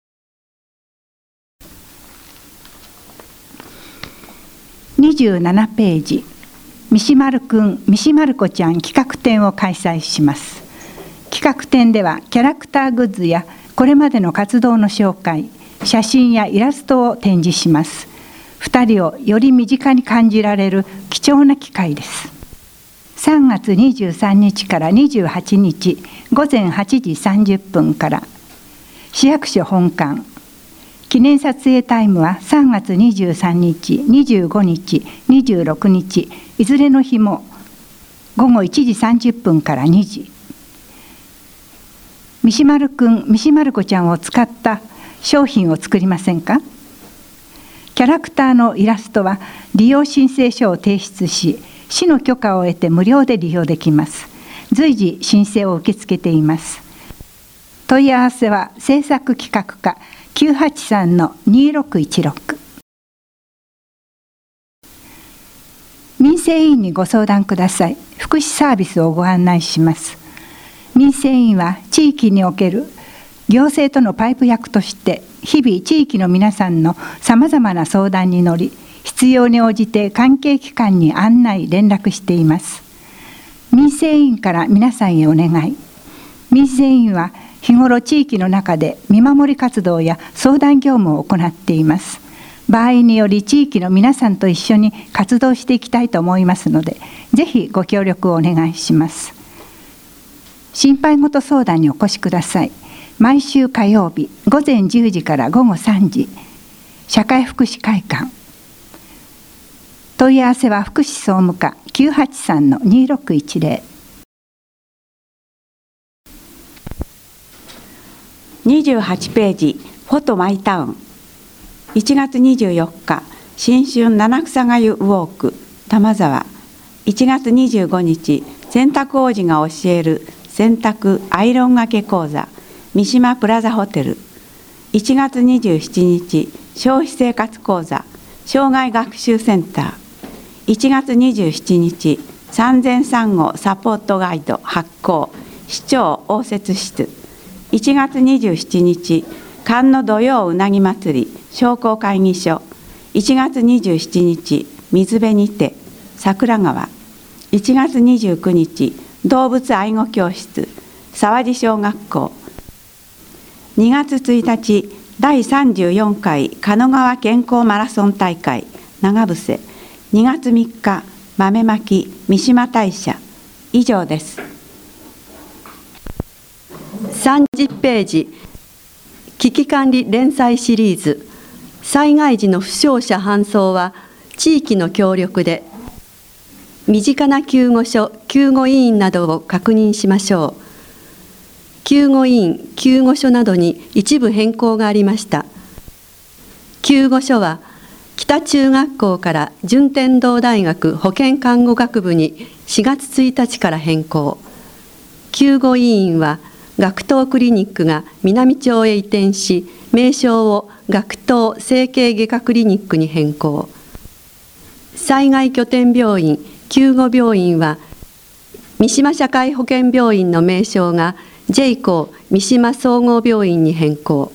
にじゅうななページ三島丸くん三島丸子ちゃん企画展を開催します。企画展ではキャラクターグッズやこれまでの活動の紹介、写真やイラストを展示します。ふたりをより身近に感じられる貴重な機会です。さんがつにじゅうさんにちからにじゅうはちにちごぜんはちじさんじゅっぷんから市役所本館記念撮影タイムはさんがつにじゅうさんにち、にじゅうごにち、にじゅうろくにちいずれの日もごごいちじさんじゅっぷんからにじ。三島丸くん三島丸子ちゃんを使った商品を作りませんか？ キャラクターのイラストは利用申請書を提出し、市の許可を得て無料で利用できます。随時申請を受け付けています。問い合わせは制作企画課 きゅうはちさんのにろくいちろく。民生委員にご相談ください。福祉サービスをご案内します。民生委員は地域における行政とのパイプ役として、日々地域の皆さんのさまざまな相談に乗り、必要に応じて関係機関に案内連絡しています。民生委員から皆さんへお願い。民生委員は日頃地域の中で見守り活動や相談業務を行っています。場合により地域の皆さんと一緒に活動していきたいと思いますので、ぜひご協力をお願いします。心配事相談にお越しください。毎週火曜日ごぜんじゅうじからごごさんじ、社会福祉会館。問い合わせは福祉総務課 きゅうはちさんのにろくいちぜろ。 にじゅうはちページ、フォトマイタウン。いちがつにじゅうよっか、新春七草がゆウォーク、玉沢。いちがつにじゅうごにち、洗濯王子が教える洗濯アイロンがけ講座、三島プラザホテル。いちがつにじゅうしちにち、消費生活講座、障害学習センター。いちがつにじゅうしちにち、産前産後サポートガイド発行、市長応接室。いちがつにじゅうしちにち、寒の土曜うなぎ祭り商工会議所。いちがつにじゅうしちにち、水辺にて桜川。いちがつにじゅうくにち、動物愛護教室沢地小学校。にがつついたち、だいさんじゅうよんかい狩野川健康マラソン大会長伏せ。にがつみっか、豆まき三島大社。以上です。 さんじゅっページ、危機管理連載シリーズ。災害時の負傷者搬送は地域の協力で、身近な救護所、救護委員などを確認しましょう。救護委員、救護所などに一部変更がありました。救護所は北中学校から順天堂大学保健看護学部にしがつついたちから変更。救護委員は学頭クリニックが南町へ移転し、名称を学頭整形外科クリニックに変更。災害拠点病院、救護病院は三島社会保険病院の名称が ジェイコー 三島総合病院に変更。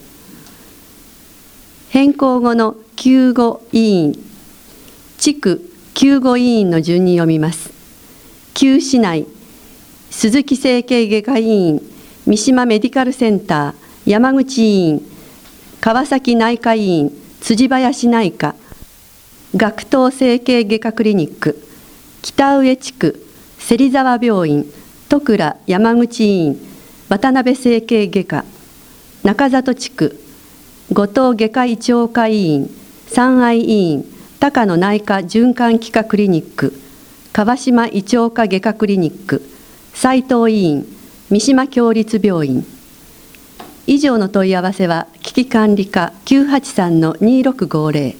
変更後の救護委員、地区救護委員の順に読みます。旧市内、鈴木整形外科委員、三島メディカルセンター、山口委員、川崎内科委員、辻林内科、学頭整形外科クリニック、北上地区、芹沢病院、戸倉山口委員、渡辺整形外科、中里地区、後藤外科胃腸科委員、三愛委員、高野内科循環器科クリニック、川島胃腸科外科クリニック、斉藤委員、三島共立病院。以上の問い合わせは危機管理課 きゅうはちさんのにろくごぜろ。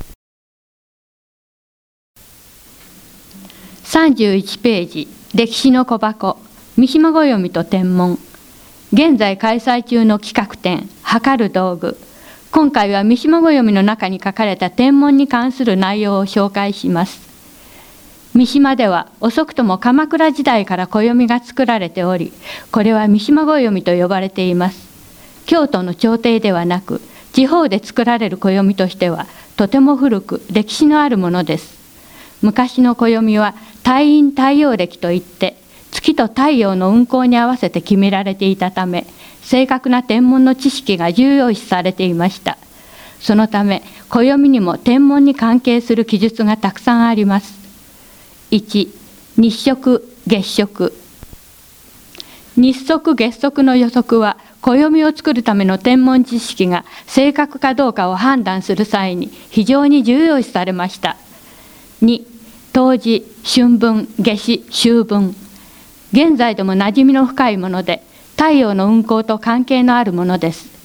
さんじゅういちページ、歴史の小箱、三島暦と天文。現在開催中の企画展、測る道具。今回は三島暦の中に書かれた天文に関する内容を紹介します。三島では遅くとも鎌倉時代から暦が作られており、これは三島暦と呼ばれています。京都の朝廷ではなく、地方で作られる暦としてはとても古く歴史のあるものです。昔の暦は太陰太陽暦といって、月と太陽の運行に合わせて決められていたため、正確な天文の知識が重要視されていました。そのため暦にも天文に関係する記述がたくさんあります。いち、日食月食。日食月食の予測は暦を作るための天文知識が正確かどうかを判断する際に非常に重要視されました。に、冬至春分夏至秋分。現在でも馴染みの深いもので、太陽の運行と関係のあるものです。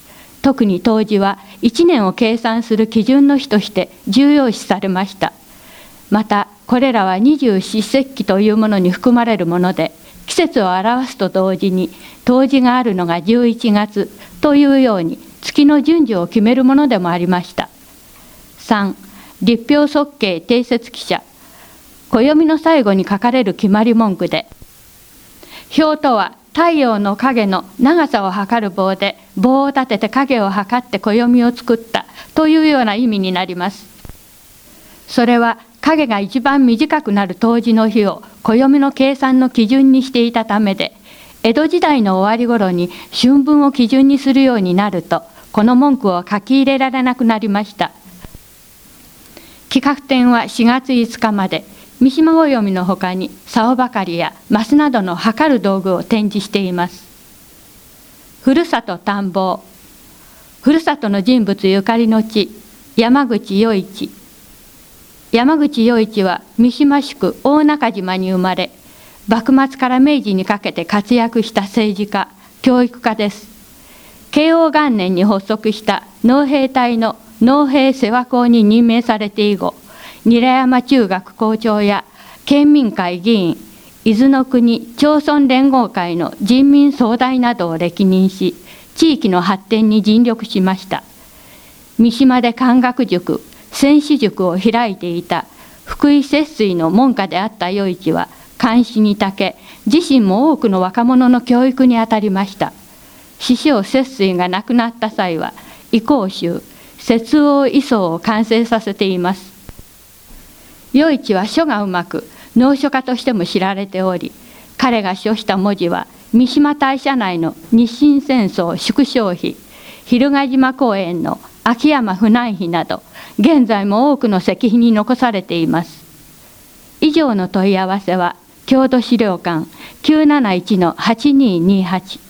特に当時はいちねんを計算する基準の日として重要視されました。またこれらは二十四節気というものに含まれるもので、季節を表すと同時に冬至があるのがじゅういちがつというように月の順序を決めるものでもありました。さん、立表則形定説記者。暦の最後に書かれる決まり文句で、表とは太陽の影の長さを測る棒で棒を立てて影を測って暦を作ったというような意味になります。それは影が一番短くなる冬至の日を暦の計算の基準にしていたためで、江戸時代の終わり頃に春分を基準にするようになると、この文句を書き入れられなくなりました。企画展はしがついつかまで、三島暦のほかに竿ばかりやマスなどの測る道具を展示しています。ふるさと探訪。ふるさとの人物ゆかりの地、山口与一。山口与一は三島宿大中島に生まれ、幕末から明治にかけて活躍した政治家、教育家です。慶応元年に発足した農兵隊の農兵世話校に任命されて以後、韮山中学校長や県民会議員、伊豆の国町村連合会の人民総代などを歴任し、地域の発展に尽力しました。三島で漢学塾、戦士塾を開いていた福井節水の門下であった与一は、監視に長け、自身も多くの若者の教育にあたりました。師匠節水が亡くなった際は、遺構集、節王遺草を完成させています。与一は書がうまく、能書家としても知られており、彼が書した文字は、三島大社内の日清戦争縮小碑、蛭ヶ島公園の秋山府南碑など、現在も多くの石碑に残されています。以上の問い合わせは、郷土資料館 きゅうなないちのはちにーにーはち。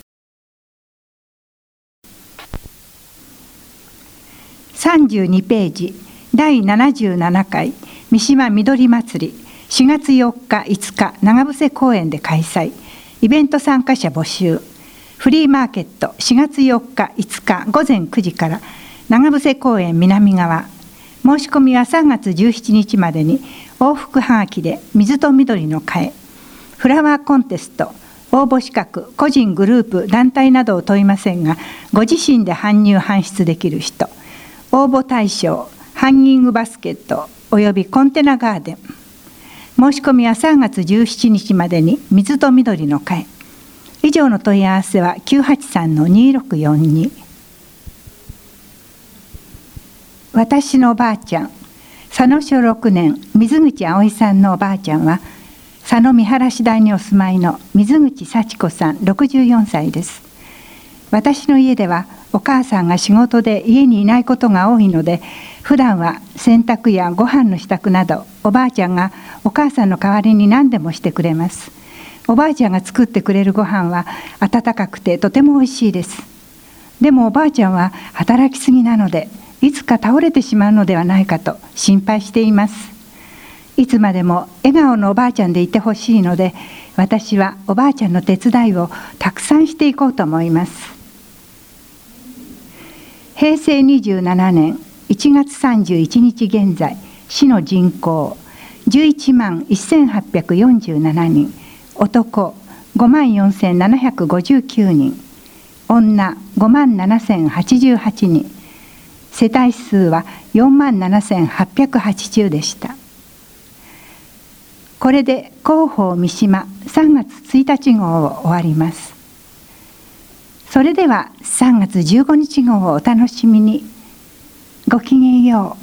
さんじゅうにページ、だいななじゅうななかい三島みどり祭り、しがつよっかいつか長伏公園で開催。イベント参加者募集。フリーマーケットしがつよっかいつかごぜんくじから長伏公園南側。申し込みはさんがつじゅうしちにちまでに往復はがきで水と緑の会。フラワーコンテスト、応募資格、個人、グループ、団体などを問いませんが、ご自身で搬入搬出できる人。応募対象、ハンギングバスケットおよびコンテナガーデン。申し込みはさんがつじゅうしちにちまでに水と緑の会。以上の問い合わせは きゅうはちさんのにろくよんに。私のおばあちゃん、佐野小ろくねん、水口葵さんのおばあちゃんは、佐野見晴台にお住まいの水口幸子さんろくじゅうよんさいです。私の家ではお母さんが仕事で家にいないことが多いので、普段は洗濯やご飯の支度などおばあちゃんがお母さんの代わりに何でもしてくれます。おばあちゃんが作ってくれるご飯は温かくてとてもおいしいです。でもおばあちゃんは働きすぎなので、いつか倒れてしまうのではないかと心配しています。いつまでも笑顔のおばあちゃんでいてほしいので、私はおばあちゃんの手伝いをたくさんしていこうと思います。へいせいにじゅうななねんいちがつさんじゅういちにち現在、市の人口じゅういちまんせんはっぴゃくよんじゅうななにん、男ごまんよんせんななひゃくごじゅうきゅうにん、女ごまんななせんはちじゅうはちにん、世帯数はよんまんななせんはっぴゃくはちじゅうでした。これで広報三島さんがつついたち号を終わります。それではさんがつじゅうごにち号をお楽しみに。ごきげんよう。